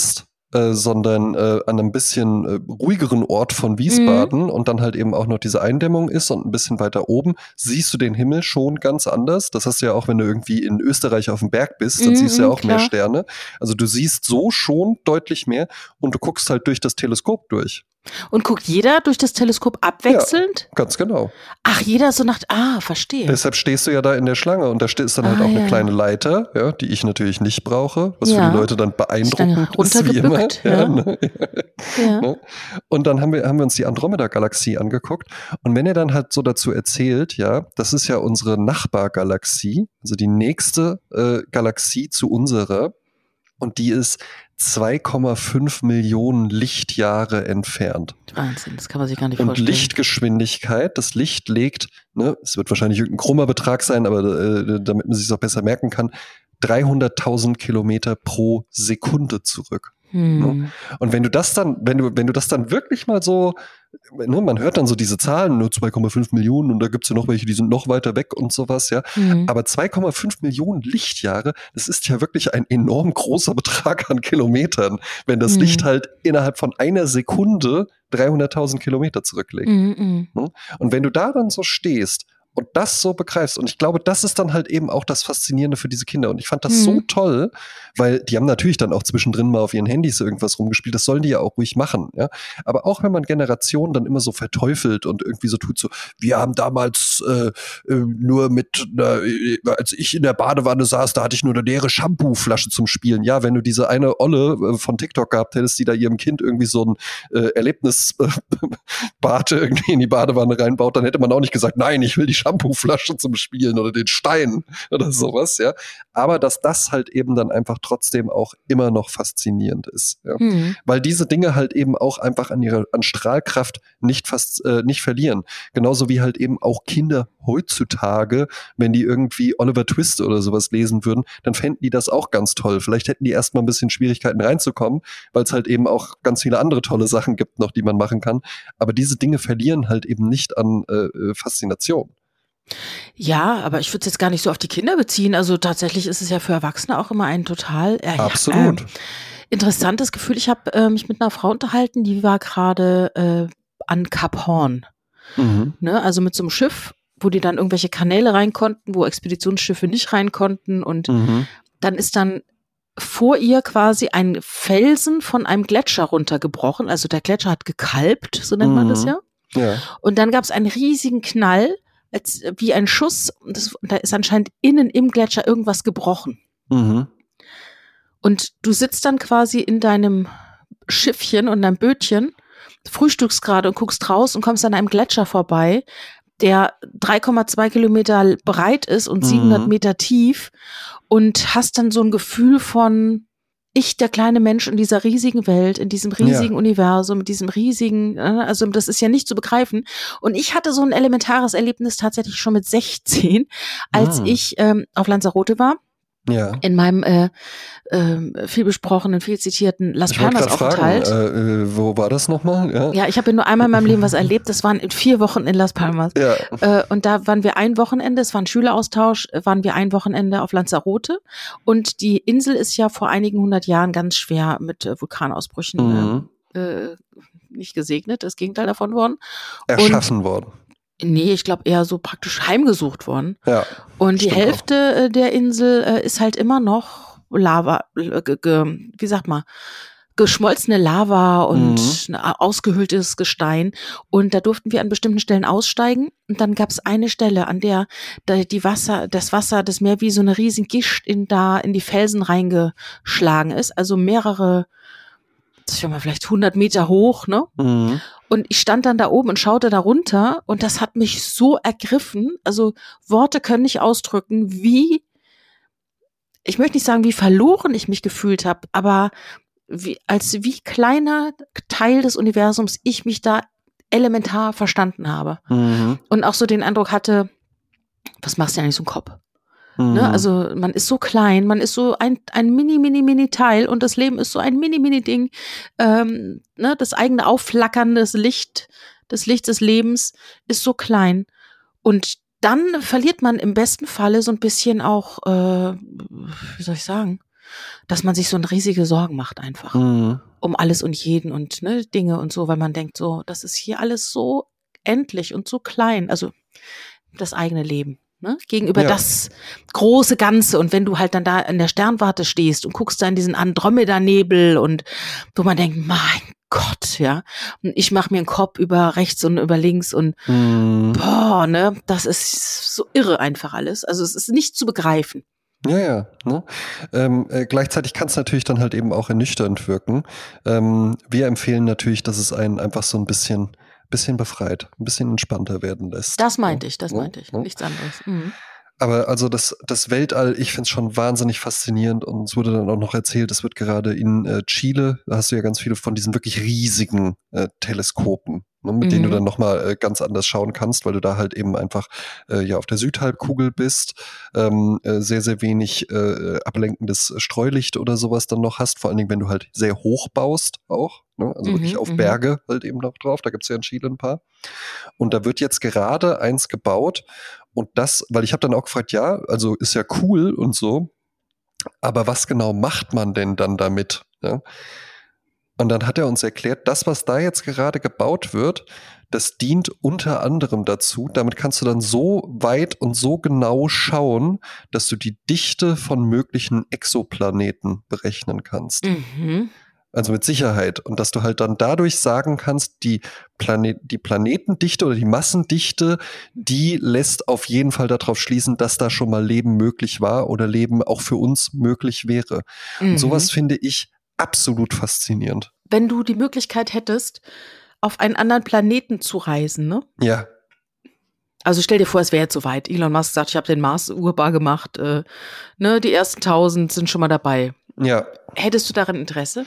äh, sondern äh, an einem bisschen äh, ruhigeren Ort von Wiesbaden mhm. und dann halt eben auch noch diese Eindämmung ist und ein bisschen weiter oben, siehst du den Himmel schon ganz anders. Das hast du ja auch, wenn du irgendwie in Österreich auf dem Berg bist, dann mhm, siehst du ja auch klar. mehr Sterne. Also du siehst so schon deutlich mehr und du guckst halt durch das Teleskop durch. Und guckt jeder durch das Teleskop abwechselnd? Ja, ganz genau. Ach, jeder so nach, ah, verstehe. Deshalb stehst du ja da in der Schlange und da ist dann halt ah, auch eine ja. kleine Leiter, ja, die ich natürlich nicht brauche, was ja. für die Leute dann beeindruckend ist, wie immer. Ja. Ja, ne? ja. Ne? Und dann haben wir, haben wir uns die Andromeda-Galaxie angeguckt und wenn er dann halt so dazu erzählt, ja, das ist ja unsere Nachbargalaxie, also die nächste äh, Galaxie zu unserer und die ist zwei Komma fünf Millionen Lichtjahre entfernt. Wahnsinn, das kann man sich gar nicht und vorstellen. Und Lichtgeschwindigkeit, das Licht legt, ne, es wird wahrscheinlich irgendein krummer Betrag sein, aber äh, damit man sich es auch besser merken kann, dreihunderttausend Kilometer pro Sekunde zurück. Hm. Ne? Und wenn du das dann, wenn du, wenn du das dann wirklich mal so, ne, man hört dann so diese Zahlen, nur zwei Komma fünf Millionen und da gibt's ja noch welche, die sind noch weiter weg und sowas, ja. Mhm. Aber zwei Komma fünf Millionen Lichtjahre, das ist ja wirklich ein enorm großer Betrag an Kilometern, wenn das mhm. Licht halt innerhalb von einer Sekunde dreihunderttausend Kilometer zurücklegt. Mhm. Ne? Und wenn du da dann so stehst und das so begreifst. Und ich glaube, das ist dann halt eben auch das Faszinierende für diese Kinder. Und ich fand das mhm. so toll, weil die haben natürlich dann auch zwischendrin mal auf ihren Handys irgendwas rumgespielt. Das sollen die ja auch ruhig machen. Ja? Aber auch wenn man Generationen dann immer so verteufelt und irgendwie so tut, so, wir haben damals äh, äh, nur mit, äh, als ich in der Badewanne saß, da hatte ich nur eine leere Shampoo-Flasche zum Spielen. Ja, wenn du diese eine Olle äh, von TikTok gehabt hättest, die da ihrem Kind irgendwie so ein äh, Erlebnisbad irgendwie in die Badewanne reinbaut, dann hätte man auch nicht gesagt, nein, ich will die Shampoo-Flasche zum Spielen oder den Stein oder sowas, ja. Aber dass das halt eben dann einfach trotzdem auch immer noch faszinierend ist, ja. Mhm. Weil diese Dinge halt eben auch einfach an ihrer, an Strahlkraft nicht fast, äh, nicht verlieren. Genauso wie halt eben auch Kinder heutzutage, wenn die irgendwie Oliver Twist oder sowas lesen würden, dann fänden die das auch ganz toll. Vielleicht hätten die erstmal ein bisschen Schwierigkeiten reinzukommen, weil es halt eben auch ganz viele andere tolle Sachen gibt noch, die man machen kann. Aber diese Dinge verlieren halt eben nicht an äh, Faszination. Ja, aber ich würde es jetzt gar nicht so auf die Kinder beziehen. Also tatsächlich ist es ja für Erwachsene auch immer ein total äh, Absolut. Äh, interessantes Gefühl. Ich habe äh, mich mit einer Frau unterhalten, die war gerade äh, an Kap Horn. Mhm. Ne, also mit so einem Schiff, wo die dann irgendwelche Kanäle rein konnten, wo Expeditionsschiffe nicht rein konnten. Und mhm. dann ist dann vor ihr quasi ein Felsen von einem Gletscher runtergebrochen. Also der Gletscher hat gekalbt, so nennt mhm. man das ja. Ja. Und dann gab es einen riesigen Knall, als wie ein Schuss, und das, da ist anscheinend innen im Gletscher irgendwas gebrochen. Mhm. Und du sitzt dann quasi in deinem Schiffchen und deinem Bötchen, frühstückst gerade und guckst raus und kommst an einem Gletscher vorbei, der drei Komma zwei Kilometer breit ist und mhm. siebenhundert Meter tief und hast dann so ein Gefühl von, ich, der kleine Mensch in dieser riesigen Welt, in diesem riesigen ja. Universum, mit diesem riesigen, also das ist ja nicht zu begreifen. Und ich hatte so ein elementares Erlebnis tatsächlich schon mit sechzehn, als ah. ich ähm, auf Lanzarote war. Ja. In meinem äh, äh, viel besprochenen, viel zitierten Las Palmas-Aufenthalt. Äh, wo war das nochmal? Ja, ja ich habe nur einmal in meinem Leben was erlebt. Das waren in vier Wochen in Las Palmas. Ja. Äh, und da waren wir ein Wochenende, es war ein Schüleraustausch, waren wir ein Wochenende auf Lanzarote. Und die Insel ist ja vor einigen hundert Jahren ganz schwer mit äh, Vulkanausbrüchen mhm. äh, nicht gesegnet, das Gegenteil davon worden. Erschaffen und, worden. Nee, ich glaube eher so praktisch heimgesucht worden. Ja, und die Hälfte auch. Der Insel äh, ist halt immer noch Lava, äh, ge, ge, wie sagt man, geschmolzene Lava und mhm. ausgehöhltes Gestein. Und da durften wir an bestimmten Stellen aussteigen. Und dann gab es eine Stelle, an der die Wasser, das Wasser, das Meer wie so eine riesen Gischt in da in die Felsen reingeschlagen ist. Also mehrere, ich sag mal, vielleicht hundert Meter hoch, ne? Mhm. Und ich stand dann da oben und schaute da runter und das hat mich so ergriffen. Also Worte können nicht ausdrücken, wie, ich möchte nicht sagen, wie verloren ich mich gefühlt habe, aber wie, als wie kleiner Teil des Universums ich mich da elementar verstanden habe. Mhm. Und auch so den Eindruck hatte, was machst du eigentlich so einen Kopf? Mhm. Ne, also man ist so klein, man ist so ein, ein mini, mini, mini Teil und das Leben ist so ein mini, mini Ding. Ähm, ne, das eigene Aufflackern des Licht, des Lichts des Lebens ist so klein. Und dann verliert man im besten Falle so ein bisschen auch, äh, wie soll ich sagen, dass man sich so eine riesige Sorgen macht einfach. Mhm. Um alles und jeden und ne, Dinge und so, weil man denkt so, das ist hier alles so endlich und so klein, also das eigene Leben, ne, gegenüber Ja. das große Ganze. Und wenn du halt dann da in der Sternwarte stehst und guckst da in diesen Andromeda-Nebel und wo man denkt, mein Gott, ja, und ich mache mir einen Kopf über rechts und über links und Mhm. boah, ne, das ist so irre einfach alles. Also es ist nicht zu begreifen. Ja, ja. Ne? Ähm, äh, gleichzeitig kann es natürlich dann halt eben auch ernüchternd wirken. Ähm, wir empfehlen natürlich, dass es einen einfach so ein bisschen, bisschen befreit, ein bisschen entspannter werden lässt. Das meinte Ne? ich, das Ne? meinte ich, Ne? nichts anderes. Mhm. Aber also das, das Weltall, ich finde es schon wahnsinnig faszinierend und es wurde dann auch noch erzählt, es wird gerade in äh, Chile, da hast du ja ganz viele von diesen wirklich riesigen äh, Teleskopen, ne, mit denen du Mhm. dann nochmal äh, ganz anders schauen kannst, weil du da halt eben einfach äh, ja auf der Südhalbkugel bist, ähm, äh, sehr, sehr wenig äh, ablenkendes Streulicht oder sowas dann noch hast, vor allen Dingen, wenn du halt sehr hoch baust auch, ne, also wirklich Mhm, auf mhm. Berge halt eben noch drauf, da gibt's ja in Chile ein paar. Und da wird jetzt gerade eins gebaut und das, weil ich habe dann auch gefragt, ja, also ist ja cool und so, aber was genau macht man denn dann damit? Ja? Und dann hat er uns erklärt, das, was da jetzt gerade gebaut wird, das dient unter anderem dazu, damit kannst du dann so weit und so genau schauen, dass du die Dichte von möglichen Exoplaneten berechnen kannst. Mhm. Also mit Sicherheit. Und dass du halt dann dadurch sagen kannst, die, Planet, die Planetendichte oder die Massendichte, die lässt auf jeden Fall darauf schließen, dass da schon mal Leben möglich war oder Leben auch für uns möglich wäre. Mhm. Und sowas finde ich absolut faszinierend. Wenn du die Möglichkeit hättest, auf einen anderen Planeten zu reisen, ne? Ja. Also stell dir vor, es wäre jetzt soweit. Elon Musk sagt, ich habe den Mars urbar gemacht. Äh, ne, die ersten tausend sind schon mal dabei. Ja. Hättest du daran Interesse?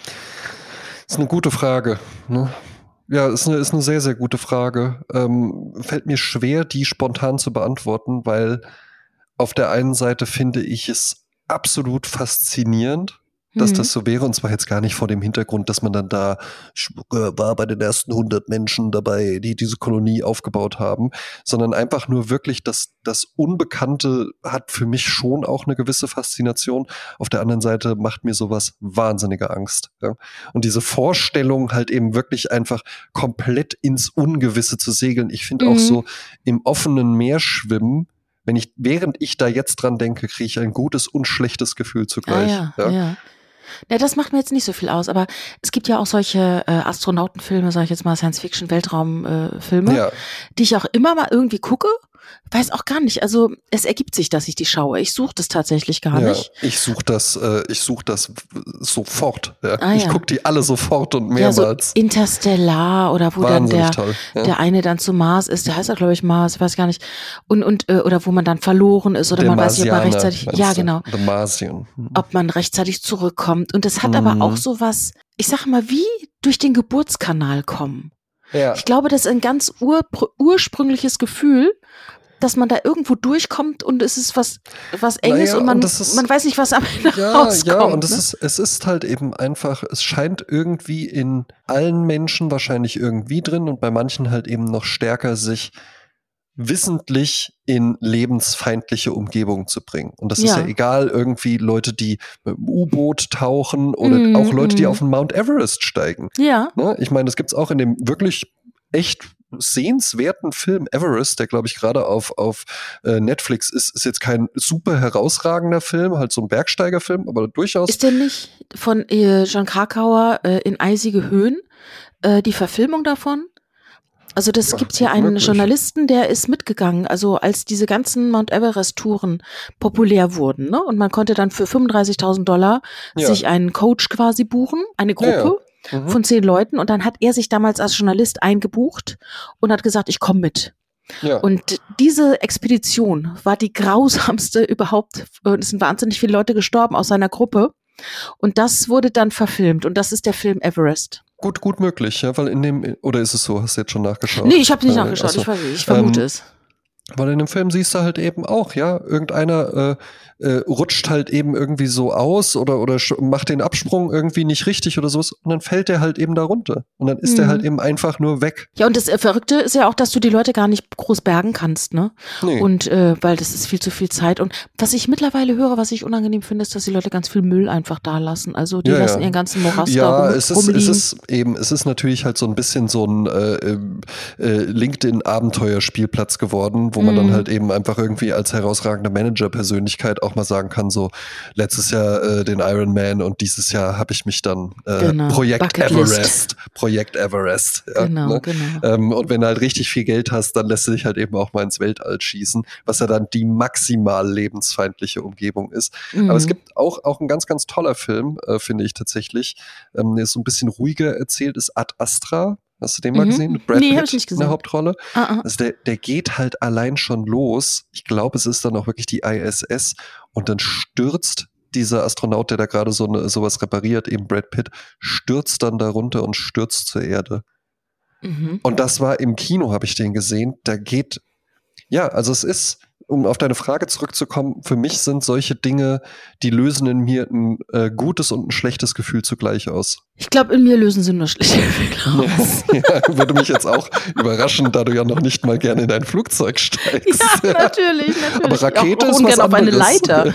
Ist eine gute Frage. Ne? Ja, ist eine, ist eine sehr, sehr gute Frage. Ähm, fällt mir schwer, die spontan zu beantworten, weil auf der einen Seite finde ich es absolut faszinierend, dass Mhm. das so wäre. Und zwar jetzt gar nicht vor dem Hintergrund, dass man dann da ich, äh, war bei den ersten hundert Menschen dabei, die diese Kolonie aufgebaut haben, sondern einfach nur wirklich, dass das Unbekannte hat für mich schon auch eine gewisse Faszination. Auf der anderen Seite macht mir sowas wahnsinnige Angst. Ja? Und diese Vorstellung halt eben wirklich einfach komplett ins Ungewisse zu segeln. Ich finde Mhm. auch so im offenen Meer schwimmen, wenn ich, während ich da jetzt dran denke, kriege ich ein gutes und schlechtes Gefühl zugleich. Ah, ja, ja. ja. Ja, das macht mir jetzt nicht so viel aus, aber es gibt ja auch solche äh, Astronautenfilme, sag ich jetzt mal, Science-Fiction-Weltraumfilme, äh, Ja. die ich auch immer mal irgendwie gucke. Weiß auch gar nicht. Also es ergibt sich, dass ich die schaue. Ich suche das tatsächlich gar Ja, nicht. ich suche das, äh, ich suche das w- sofort. Ja. Ah, ich ja. gucke die alle sofort und Ja, so mehrmals. Interstellar oder wo dann Wahnsinnig der, toll. Ja. der eine dann zu Mars ist, der heißt ja, glaube ich, Mars, ich weiß gar nicht. Und, und, äh, oder wo man dann verloren ist oder Der man weiß nicht, ob man Marsianer, rechtzeitig, meinst ja, du? genau, The Martian. Mhm. ob man rechtzeitig zurückkommt. Und das hat aber auch Mhm. so was, ich sag mal, wie durch den Geburtskanal kommen. Ja. Ich glaube, das ist ein ganz ur, ursprüngliches Gefühl, dass man da irgendwo durchkommt und es ist was, was Enges Naja, und man, und das ist- man weiß nicht, was am Ende Ja, rauskommt. ja, und es ne? ist, es ist halt eben einfach, es scheint irgendwie in allen Menschen wahrscheinlich irgendwie drin und bei manchen halt eben noch stärker sich wissentlich in lebensfeindliche Umgebungen zu bringen. Und das ist Ja. ja egal, irgendwie Leute, die mit dem U-Boot tauchen oder Mhm, auch Leute, die mhm. auf den Mount Everest steigen. Ja. Ne? Ich meine, das gibt's auch in dem wirklich echt sehenswerten Film Everest, der glaube ich gerade auf, auf äh, Netflix ist, ist jetzt kein super herausragender Film, halt so ein Bergsteigerfilm, aber durchaus. Ist der nicht von äh, John Krakauer äh, in eisige Höhen, äh, die Verfilmung davon? Also das Ach, gibt's hier gut einen möglich. Journalisten, der ist mitgegangen, also als diese ganzen Mount Everest-Touren populär wurden, ne? Und man konnte dann für fünfunddreißigtausend Dollar Ja. sich einen Coach quasi buchen, eine Ja, ja. Gruppe Mhm. von zehn Leuten. Und dann hat er sich damals als Journalist eingebucht und hat gesagt, ich komme mit. Ja. Und diese Expedition war die grausamste überhaupt. Es sind wahnsinnig viele Leute gestorben aus seiner Gruppe. Und das wurde dann verfilmt. Und das ist der Film Everest. Gut, gut möglich, ja, weil in dem, oder ist es so, hast du jetzt schon nachgeschaut? Nee, ich habe nicht Äh, nachgeschaut. achso. Ich, weiß, nicht, ich vermute Ähm, es. Weil in dem Film siehst du halt eben auch, ja, irgendeiner äh, äh, rutscht halt eben irgendwie so aus oder, oder macht den Absprung irgendwie nicht richtig oder sowas und dann fällt der halt eben da runter. Und dann ist mhm. der halt eben einfach nur weg. Ja, und das äh, Verrückte ist ja auch, dass du die Leute gar nicht groß bergen kannst, ne? Nee. Und äh, weil das ist viel zu viel Zeit. Und was ich mittlerweile höre, was ich unangenehm finde, ist, dass die Leute ganz viel Müll einfach da lassen. Also die ja, lassen ja. ihren ganzen Morast ja, da rum, es ist, rumliegen. Es ist eben, es ist natürlich halt so ein bisschen so ein äh, äh, LinkedIn-Abenteuerspielplatz geworden, wo man dann halt eben einfach irgendwie als herausragende Manager-Persönlichkeit auch mal sagen kann, so letztes Jahr äh, den Ironman und dieses Jahr habe ich mich dann äh, genau. Projekt Bucketlist. Everest, Projekt Everest. Ja, genau, ne? genau. Ähm, und wenn du halt richtig viel Geld hast, dann lässt du dich halt eben auch mal ins Weltall schießen, was ja dann die maximal lebensfeindliche Umgebung ist. Mhm. Aber es gibt auch, auch ein ganz, ganz toller Film, äh, finde ich tatsächlich, ähm, der ist so ein bisschen ruhiger erzählt, ist Ad Astra. Hast du den mal mhm. gesehen? Mit Brad nee, Pitt hab ich nicht gesehen. in der Hauptrolle. Ah, ah. Also der, der geht halt allein schon los. Ich glaube, es ist dann auch wirklich die I S S. Und dann stürzt dieser Astronaut, der da gerade so eine, sowas repariert, eben Brad Pitt, stürzt dann da runter und stürzt zur Erde. Mhm. Und das war im Kino, habe ich den gesehen. Da geht, ja, also es ist, um auf deine Frage zurückzukommen, für mich sind solche Dinge, die lösen in mir ein äh, gutes und ein schlechtes Gefühl zugleich aus. Ich glaube, in mir lösen sie nur schlechte Gefühle aus. Ja, würde mich jetzt auch überraschen, da du ja noch nicht mal gerne in ein Flugzeug steigst. Ja, natürlich, natürlich. Aber Rakete ist was anderes. Auf eine Leiter.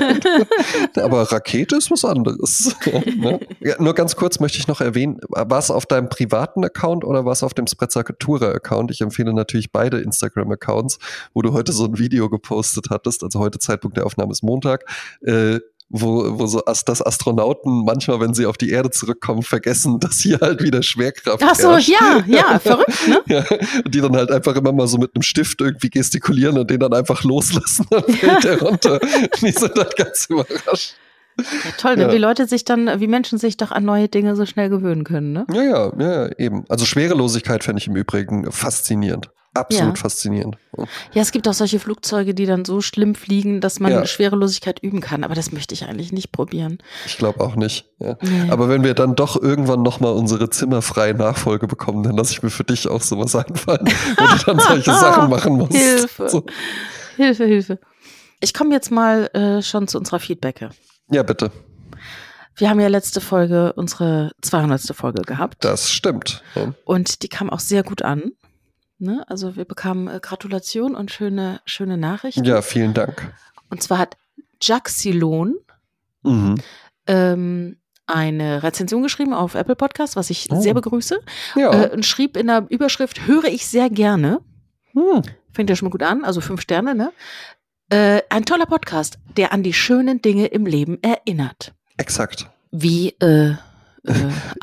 Ja, aber Rakete ist was anderes. Ja, ja, nur ganz kurz möchte ich noch erwähnen, war es auf deinem privaten Account oder war es auf dem Sprezzatura-Account? Ich empfehle natürlich beide Instagram-Accounts, wo du heute so ein Video gepostet hattest, also heute Zeitpunkt der Aufnahme ist Montag, äh, wo, wo so dass Astronauten manchmal, wenn sie auf die Erde zurückkommen, vergessen, dass hier halt wieder Schwerkraft Ach so, herrscht. ja, ja, verrückt, ne? Ja, und die dann halt einfach immer mal so mit einem Stift irgendwie gestikulieren und den dann einfach loslassen, dann fällt der runter. Die sind halt ganz überrascht. Ja, toll, ja. Wie Leute sich dann, wie Menschen sich doch an neue Dinge so schnell gewöhnen können, ne? Ja, ja, ja, eben. Also Schwerelosigkeit fände ich im Übrigen faszinierend. Absolut ja. faszinierend. Ja, es gibt auch solche Flugzeuge, die dann so schlimm fliegen, dass man ja. Schwerelosigkeit üben kann. Aber das möchte ich eigentlich nicht probieren. Ich glaube auch nicht. Ja. Nee. Aber wenn wir dann doch irgendwann nochmal unsere zimmerfreie Nachfolge bekommen, dann lasse ich mir für dich auch sowas einfallen, wo du dann solche Sachen machen musst. Hilfe, so. Hilfe, Hilfe. Ich komme jetzt mal äh, schon zu unserer Feedbacke. Ja, bitte. Wir haben ja letzte Folge, unsere zweihundertste Folge gehabt. Das stimmt. Ja. Und die kam auch sehr gut an. Ne? Also wir bekamen äh, Gratulation und schöne, schöne Nachrichten. Ja, vielen Dank. Und zwar hat Jaxilon mhm. ähm, eine Rezension geschrieben auf Apple Podcast, was ich oh. sehr begrüße. Ja. Äh, und schrieb in der Überschrift, höre ich sehr gerne. Hm. Fängt ja schon mal gut an, also fünf Sterne, ne? Äh, ein toller Podcast, der an die schönen Dinge im Leben erinnert. Exakt. Wie äh, äh,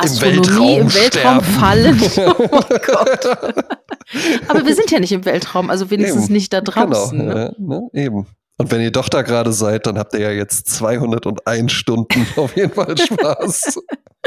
Im Astronomie Weltraum, im Weltraum fallen. Oh Gott. Aber wir sind ja nicht im Weltraum, also wenigstens eben. nicht da draußen. Genau, ne? ja, ne? Eben. Und wenn ihr doch da gerade seid, dann habt ihr ja jetzt zweihunderteins Stunden auf jeden Fall Spaß.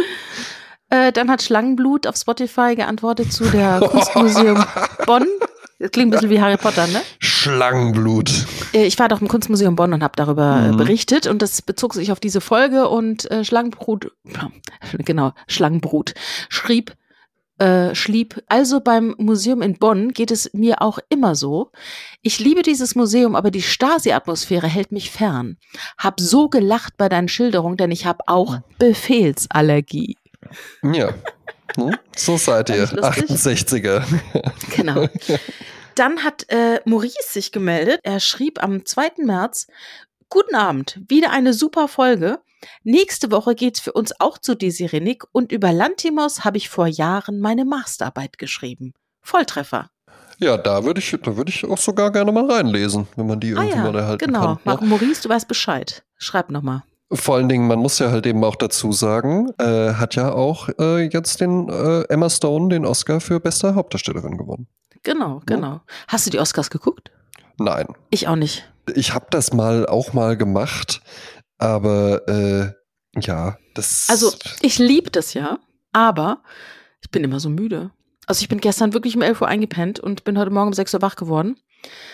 äh, dann hat Schlangenblut auf Spotify geantwortet zu der Kunstmuseum Bonn. Das klingt ein bisschen wie Harry Potter, ne? Schlangenblut. Ich war doch im Kunstmuseum Bonn und habe darüber mhm. berichtet und das bezog sich auf diese Folge und äh, Schlangenbrut, genau, Schlangenbrut, schrieb, äh, schrieb, also beim Museum in Bonn geht es mir auch immer so. Ich liebe dieses Museum, aber die Stasi-Atmosphäre hält mich fern. Hab so gelacht bei deinen Schilderungen, denn ich habe auch Befehlsallergie. Ja. So seid ihr, achtundsechziger. Genau. Dann hat äh, Maurice sich gemeldet. Er schrieb am zweiten März, guten Abend, wieder eine super Folge. Nächste Woche geht's für uns auch zu Desirenik und über Lanthimos habe ich vor Jahren meine Masterarbeit geschrieben. Volltreffer. Ja, da würde ich, da würde ich auch sogar gerne mal reinlesen, wenn man die ah, irgendwie ja, mal erhalten genau. kann. Genau, Maurice, du weißt Bescheid. Schreib nochmal. Vor allen Dingen, man muss ja halt eben auch dazu sagen, äh, hat ja auch äh, jetzt den äh, Emma Stone den Oscar für beste Hauptdarstellerin gewonnen. Genau, genau. Ja. Hast du die Oscars geguckt? Nein. Ich auch nicht. Ich habe das mal auch mal gemacht, aber äh, ja, das... Also ich liebe das ja, aber ich bin immer so müde. Also ich bin gestern wirklich um elf Uhr eingepennt und bin heute Morgen um sechs Uhr wach geworden.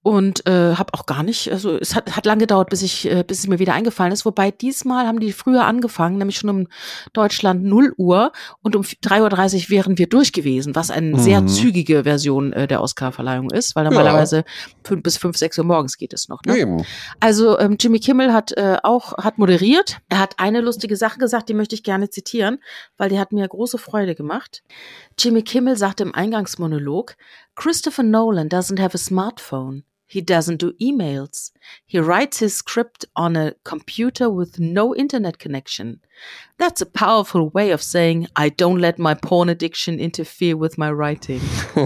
Und äh, habe auch gar nicht, also es hat, hat lang gedauert, bis ich, äh, bis es mir wieder eingefallen ist. Wobei diesmal haben die früher angefangen, nämlich schon um Deutschland null Uhr und um drei Uhr dreißig wären wir durch gewesen, was eine mhm. sehr zügige Version äh, der Oscar-Verleihung ist, weil normalerweise ja. fünf bis fünf, sechs Uhr morgens geht es noch. Ne? Eben. Also ähm, Jimmy Kimmel hat äh, auch hat moderiert. Er hat eine lustige Sache gesagt, die möchte ich gerne zitieren, weil die hat mir große Freude gemacht. Jimmy Kimmel sagte im Eingangsmonolog: Christopher Nolan doesn't have a smartphone. He doesn't do emails. He writes his script on a computer with no internet connection. That's a powerful way of saying, I don't let my porn addiction interfere with my writing.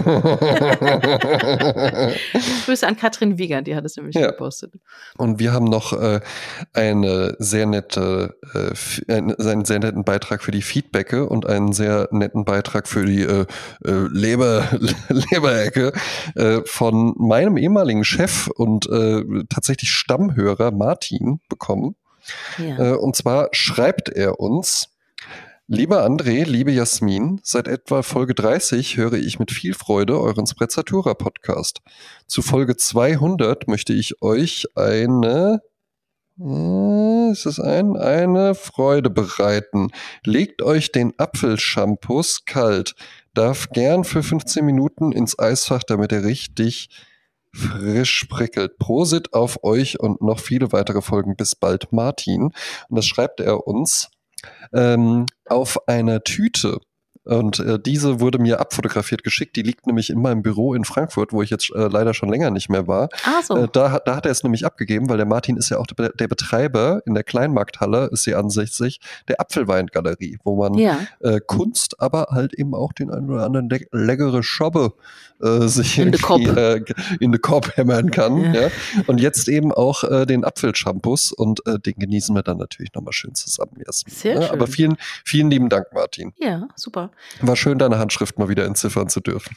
Grüße an Katrin Wiegand, die hat es nämlich ja. gepostet. Und wir haben noch äh, eine sehr nette, äh, einen, einen sehr netten Beitrag für die Feedbacke und einen sehr netten Beitrag für die äh, äh, Leber, Leberecke äh, von meinem ehemaligen Chef und äh, tatsächlich Stammhörer Martin bekommen. Ja. Äh, und zwar schreibt er uns: Lieber André, liebe Jasmin, seit etwa Folge dreißig höre ich mit viel Freude euren Sprezzatura-Podcast. Zu Folge zweihundert möchte ich euch eine, äh, ist es ein, eine Freude bereiten. Legt euch den Apfelshampoos kalt, darf gern für fünfzehn Minuten ins Eisfach, damit er richtig frisch prickelt. Prosit auf euch und noch viele weitere Folgen. Bis bald, Martin. Und das schreibt er uns ähm, auf einer Tüte. Und äh, diese wurde mir abfotografiert geschickt. Die liegt nämlich in meinem Büro in Frankfurt, wo ich jetzt äh, leider schon länger nicht mehr war. Ah, so. Äh, da, da hat er es nämlich abgegeben, weil der Martin ist ja auch der, der Betreiber in der Kleinmarkthalle, ist sie ansässig, der Apfelweingalerie, wo man ja. äh, Kunst, aber halt eben auch den einen oder anderen le- leckere Schobbe äh, sich in den Kopf äh, in den Kopf hämmern kann. Ja. Ja. Und jetzt eben auch äh, den Apfelshampoos und äh, den genießen wir dann natürlich nochmal schön zusammen. Jasmin. Sehr ja, schön. Aber vielen, vielen lieben Dank, Martin. Ja, super. War schön, deine Handschrift mal wieder entziffern zu dürfen.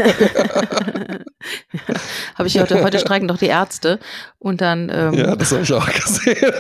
Habe ich heute, heute streiken doch die Ärzte und dann. Ähm ja, das habe ich auch gesehen.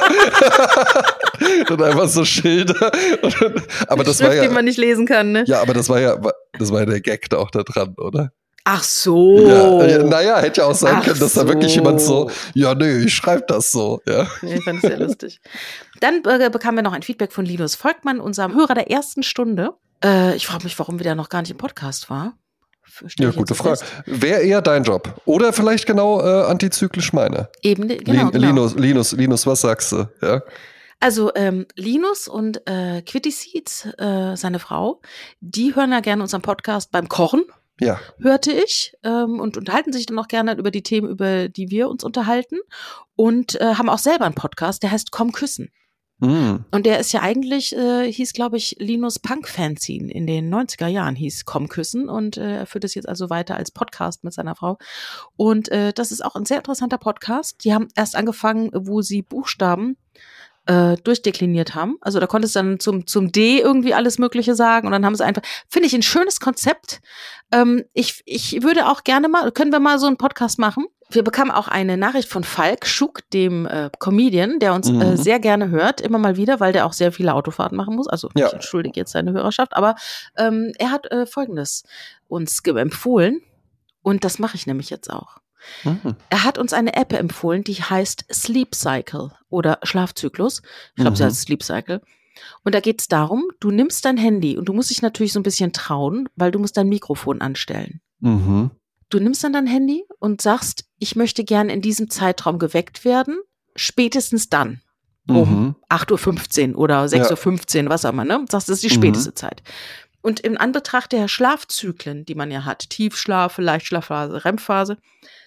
Und einfach so Schilder. Und, aber das Schrift, war ja, die man nicht lesen kann, ne? Ja, aber das war ja, das war ja der Gag da auch da dran, oder? Ach so. Ja, naja, hätte ja auch sein Ach können, dass so. da wirklich jemand so, ja, nee, ich schreibe das so. Ja. Ich fand es sehr lustig. Dann äh, bekamen wir noch ein Feedback von Linus Volkmann, unserem Hörer der ersten Stunde. Äh, ich frage mich, warum der noch gar nicht im Podcast war. Ja, gute Frage. Wäre eher dein Job. Oder vielleicht genau äh, antizyklisch meine. Eben, genau, Lin- genau. Linus, Linus, Linus, was sagst du? Ja. Also ähm, Linus und äh, Quitty Seeds, äh, seine Frau, die hören ja gerne unseren Podcast beim Kochen. Ja. Hörte ich ähm, und unterhalten sich dann auch gerne über die Themen, über die wir uns unterhalten und äh, haben auch selber einen Podcast, der heißt Komm Küssen. Mm. Und der ist ja eigentlich, äh, hieß glaube ich Linus Punk Fanzine in den neunziger Jahren, hieß Komm Küssen und äh, er führt es jetzt also weiter als Podcast mit seiner Frau und äh, das ist auch ein sehr interessanter Podcast. Die haben erst angefangen, wo sie Buchstaben Äh, durchdekliniert haben. Also da konntest du dann zum, zum D irgendwie alles Mögliche sagen und dann haben sie einfach, finde ich ein schönes Konzept. Ähm, ich, ich würde auch gerne mal, können wir mal so einen Podcast machen? Wir bekamen auch eine Nachricht von Falk Schuck, dem äh, Comedian, der uns mhm. äh, sehr gerne hört, immer mal wieder, weil der auch sehr viele Autofahrten machen muss. Also ja. Ich entschuldige jetzt seine Hörerschaft, aber ähm, er hat äh, Folgendes uns ge- empfohlen und das mache ich nämlich jetzt auch. Mhm. Er hat uns eine App empfohlen, die heißt Sleep Cycle oder Schlafzyklus. Ich glaube, mhm. sie heißt Sleep Cycle. Und da geht es darum, du nimmst dein Handy und du musst dich natürlich so ein bisschen trauen, weil du musst dein Mikrofon anstellen. Mhm. Du nimmst dann dein Handy und sagst, ich möchte gerne in diesem Zeitraum geweckt werden, spätestens dann. Um mhm. acht Uhr fünfzehn oder sechs Uhr fünfzehn, ja. was auch immer. Ne? Sagst, das ist die späteste mhm. Zeit. Und in Anbetracht der Schlafzyklen, die man ja hat, Tiefschlaf, Leichtschlafphase, R E M-Phase,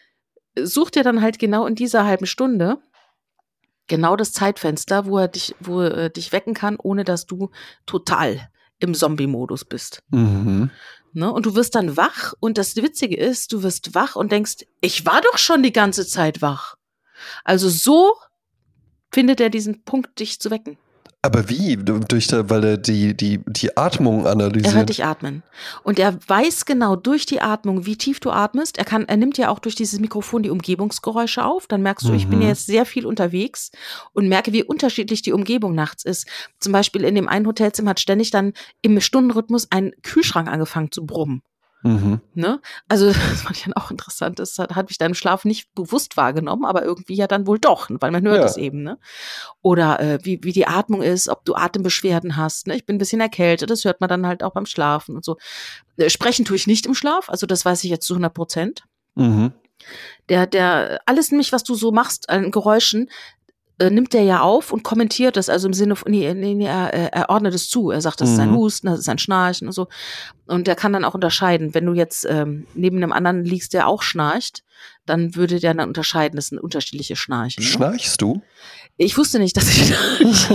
such dir dann halt genau in dieser halben Stunde genau das Zeitfenster, wo er dich, wo er dich wecken kann, ohne dass du total im Zombie-Modus bist. Mhm. Ne? Und du wirst dann wach und das Witzige ist, du wirst wach und denkst, ich war doch schon die ganze Zeit wach. Also so findet er diesen Punkt, dich zu wecken. Aber wie? Durch der, weil er die, die, die Atmung analysiert? Er hört dich atmen. Und er weiß genau durch die Atmung, wie tief du atmest. Er kann, er nimmt ja auch durch dieses Mikrofon die Umgebungsgeräusche auf. Dann merkst du, mhm. ich bin jetzt sehr viel unterwegs und merke, wie unterschiedlich die Umgebung nachts ist. Zum Beispiel in dem einen Hotelzimmer hat ständig dann im Stundenrhythmus ein Kühlschrank angefangen zu brummen. Mhm. Ne? Also das fand ich dann auch interessant. Das hat, hat mich dann im Schlaf nicht bewusst wahrgenommen, aber irgendwie ja dann wohl doch, weil man hört Ja. es eben. Ne? Oder äh, wie, wie die Atmung ist, ob du Atembeschwerden hast. Ne? Ich bin ein bisschen erkältet, das hört man dann halt auch beim Schlafen und so. Äh, sprechen tue ich nicht im Schlaf, also das weiß ich jetzt zu hundert Prozent. Mhm. Der, der, alles nämlich, was du so machst an Geräuschen, äh, nimmt der ja auf und kommentiert das, also im Sinne von, nee, nee, nee er, er ordnet es zu. Er sagt, das ist ein Mhm. Husten, das ist ein Schnarchen und so. Und der kann dann auch unterscheiden. Wenn du jetzt ähm, neben einem anderen liegst, der auch schnarcht, dann würde der dann unterscheiden, das sind unterschiedliche Schnarchen. Ne? Schnarchst du? Ich wusste nicht, dass ich schnarche.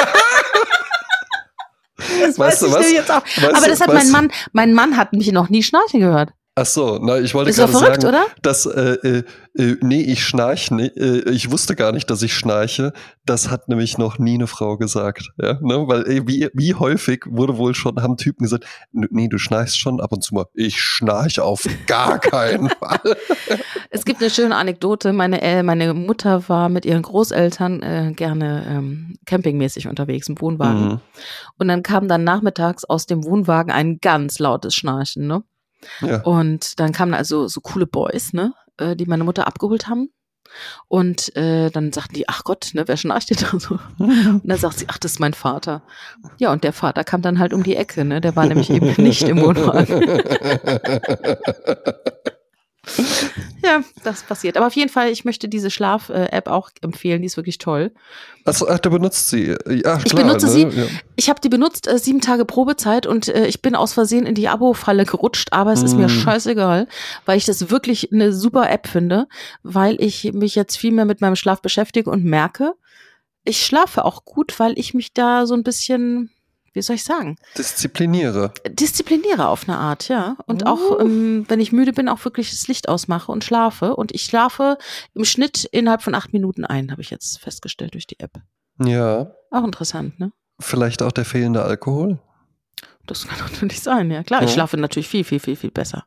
Das Weißt weiß du ich was? nämlich jetzt auch. Weißt Aber du- das hat weißt mein du- Mann, mein Mann hat mich noch nie schnarchen gehört. Ach so, na, ich wollte Ist doch gerade verrückt, sagen, oder? dass, äh, äh, äh, nee, ich schnarche nicht, äh, ich wusste gar nicht, dass ich schnarche. Das hat nämlich noch nie eine Frau gesagt, ja, ne, weil äh, wie, wie häufig wurde wohl schon, haben Typen gesagt, nee, du schnarchst schon ab und zu mal. Ich schnarche auf gar keinen Fall. Es gibt eine schöne Anekdote. Meine, äh, meine Mutter war mit ihren Großeltern äh, gerne ähm, campingmäßig unterwegs im Wohnwagen. Mhm. Und dann kam dann nachmittags aus dem Wohnwagen ein ganz lautes Schnarchen, ne? Ja. Und dann kamen also so coole Boys, ne, äh, die meine Mutter abgeholt haben. Und äh, dann sagten die, ach Gott, ne, wer schnarcht denn da so? Und dann sagt sie, ach, das ist mein Vater. Ja, und der Vater kam dann halt um die Ecke, ne? Der war nämlich eben nicht im Wohnwagen. Ja, das passiert. Aber auf jeden Fall, ich möchte diese Schlaf-App auch empfehlen, die ist wirklich toll. Achso, ach, du benutzt sie. Ja, Ich klar, benutze ne? sie. Ja. Ich habe die benutzt, äh, sieben Tage Probezeit und äh, ich bin aus Versehen in die Abo-Falle gerutscht, aber es ist mir Mm. scheißegal, weil ich das wirklich eine super App finde, weil ich mich jetzt viel mehr mit meinem Schlaf beschäftige und merke, ich schlafe auch gut, weil ich mich da so ein bisschen, wie soll ich sagen, Diszipliniere. diszipliniere auf eine Art, ja. Und Uh. auch, ähm, wenn ich müde bin, auch wirklich das Licht ausmache und schlafe. Und ich schlafe im Schnitt innerhalb von acht Minuten ein, habe ich jetzt festgestellt durch die App. Ja, Auch interessant, ne? vielleicht auch der fehlende Alkohol. Das kann natürlich sein, ja klar. Ich Ja. schlafe natürlich viel, viel, viel, viel besser.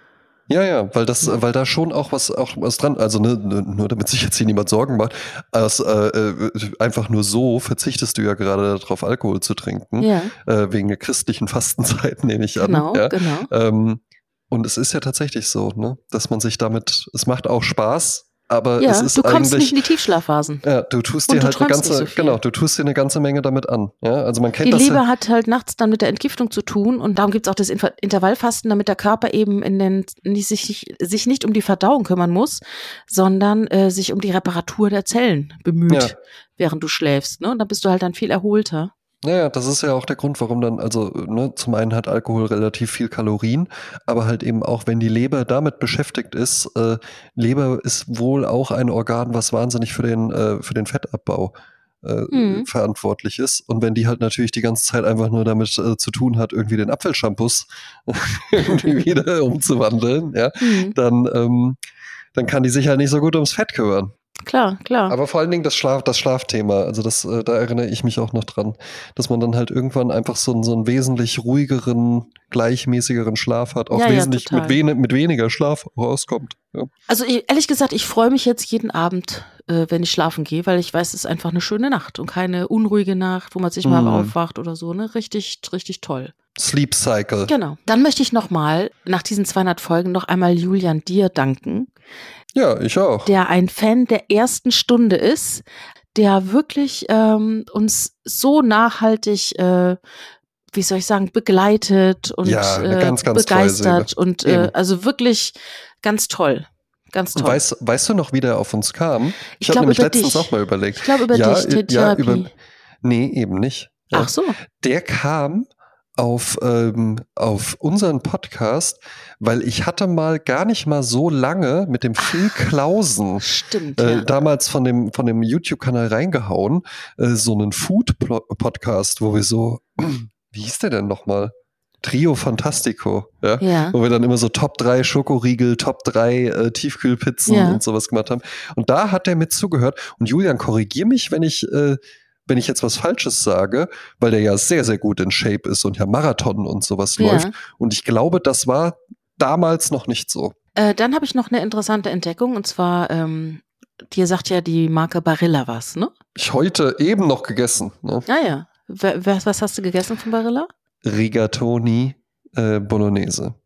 Ja, ja, weil das, weil da schon auch was, auch was dran, also ne, ne, nur damit sich jetzt hier niemand Sorgen macht, als, äh, äh, einfach nur so verzichtest du ja gerade darauf, Alkohol zu trinken, Ja, äh, wegen der christlichen Fastenzeit, nehme ich an. genau, ja. genau. Ähm, und es ist ja tatsächlich so, ne, dass man sich damit, es macht auch Spaß, aber Ja, es ist du kommst eigentlich, nicht in die Tiefschlafphasen. ja, du tust Und dir du halt eine träumst nicht ganze, so viel. genau, du tust dir eine ganze Menge damit an. Ja, also man kennt Die das Leber ja. hat halt nachts dann mit der Entgiftung zu tun und darum gibt's auch das Inter- Intervallfasten, damit der Körper eben in den, nicht, sich, sich nicht um die Verdauung kümmern muss, sondern äh, sich um die Reparatur der Zellen bemüht, Ja. während du schläfst. Ne? Und dann bist du halt dann viel erholter. Naja, das ist ja auch der Grund, warum dann, also, ne, zum einen hat Alkohol relativ viel Kalorien, aber halt eben auch, wenn die Leber damit beschäftigt ist, äh, Leber ist wohl auch ein Organ, was wahnsinnig für den, äh, für den Fettabbau äh, Mhm. verantwortlich ist. Und wenn die halt natürlich die ganze Zeit einfach nur damit äh, zu tun hat, irgendwie den Apfelshampoos irgendwie wieder umzuwandeln, ja, Mhm. dann, ähm, dann kann die sich halt nicht so gut ums Fett kümmern. Klar, klar. Aber vor allen Dingen das Schlaf, das Schlafthema, also das, äh, da erinnere ich mich auch noch dran, dass man dann halt irgendwann einfach so, einen- so einen wesentlich ruhigeren, gleichmäßigeren Schlaf hat, auch Ja, ja, wesentlich total. mit, wen mit weniger Schlaf rauskommt. Ja. Also ich, ehrlich gesagt, ich freue mich jetzt jeden Abend, äh, wenn ich schlafen gehe, weil ich weiß, es ist einfach eine schöne Nacht und keine unruhige Nacht, wo man sich mal Mhm. aufwacht oder so. Ne? Richtig, richtig toll. Sleep Cycle. Genau. Dann möchte ich nochmal nach diesen zweihundert Folgen noch einmal Julian dir danken, Ja, ich auch. der ein Fan der ersten Stunde ist, der wirklich ähm, uns so nachhaltig, äh, wie soll ich sagen, begleitet und Ja, eine äh, ganz, ganz treue begeistert Seele. und äh, Eben. also wirklich ganz toll. Ganz Und toll. weißt, weißt du noch, wie der auf uns kam? Ich Ich habe glaub, nämlich über letztens dich. auch mal überlegt. Ich glaube über ja, dich, die äh, ja, Therapie. über. Nee, eben nicht. Ja. Ach so. Der kam auf, ähm, auf unseren Podcast, weil ich hatte mal gar nicht mal so lange mit dem Phil Clausen Stimmt, äh, ja. damals von dem, von dem YouTube-Kanal reingehauen, äh, so einen Food-Podcast, wo wir so, wie hieß der denn nochmal? Trio Fantastico, ja? Ja. Wo wir dann immer so Top drei Schokoriegel, Top drei äh, Tiefkühlpizzen Ja. und sowas gemacht haben. Und da hat er mit zugehört. Und Julian, korrigier mich, wenn ich, äh, wenn ich jetzt was Falsches sage, weil der ja sehr, sehr gut in Shape ist und ja Marathon und sowas Ja. läuft. Und ich glaube, das war damals noch nicht so. Äh, dann habe ich noch eine interessante Entdeckung und zwar, ähm, dir sagt ja die Marke Barilla was, ne? Ich heute eben noch gegessen. Ne? Ah ja. Wer- wer- Was hast du gegessen von Barilla? Rigatoni äh, Bolognese.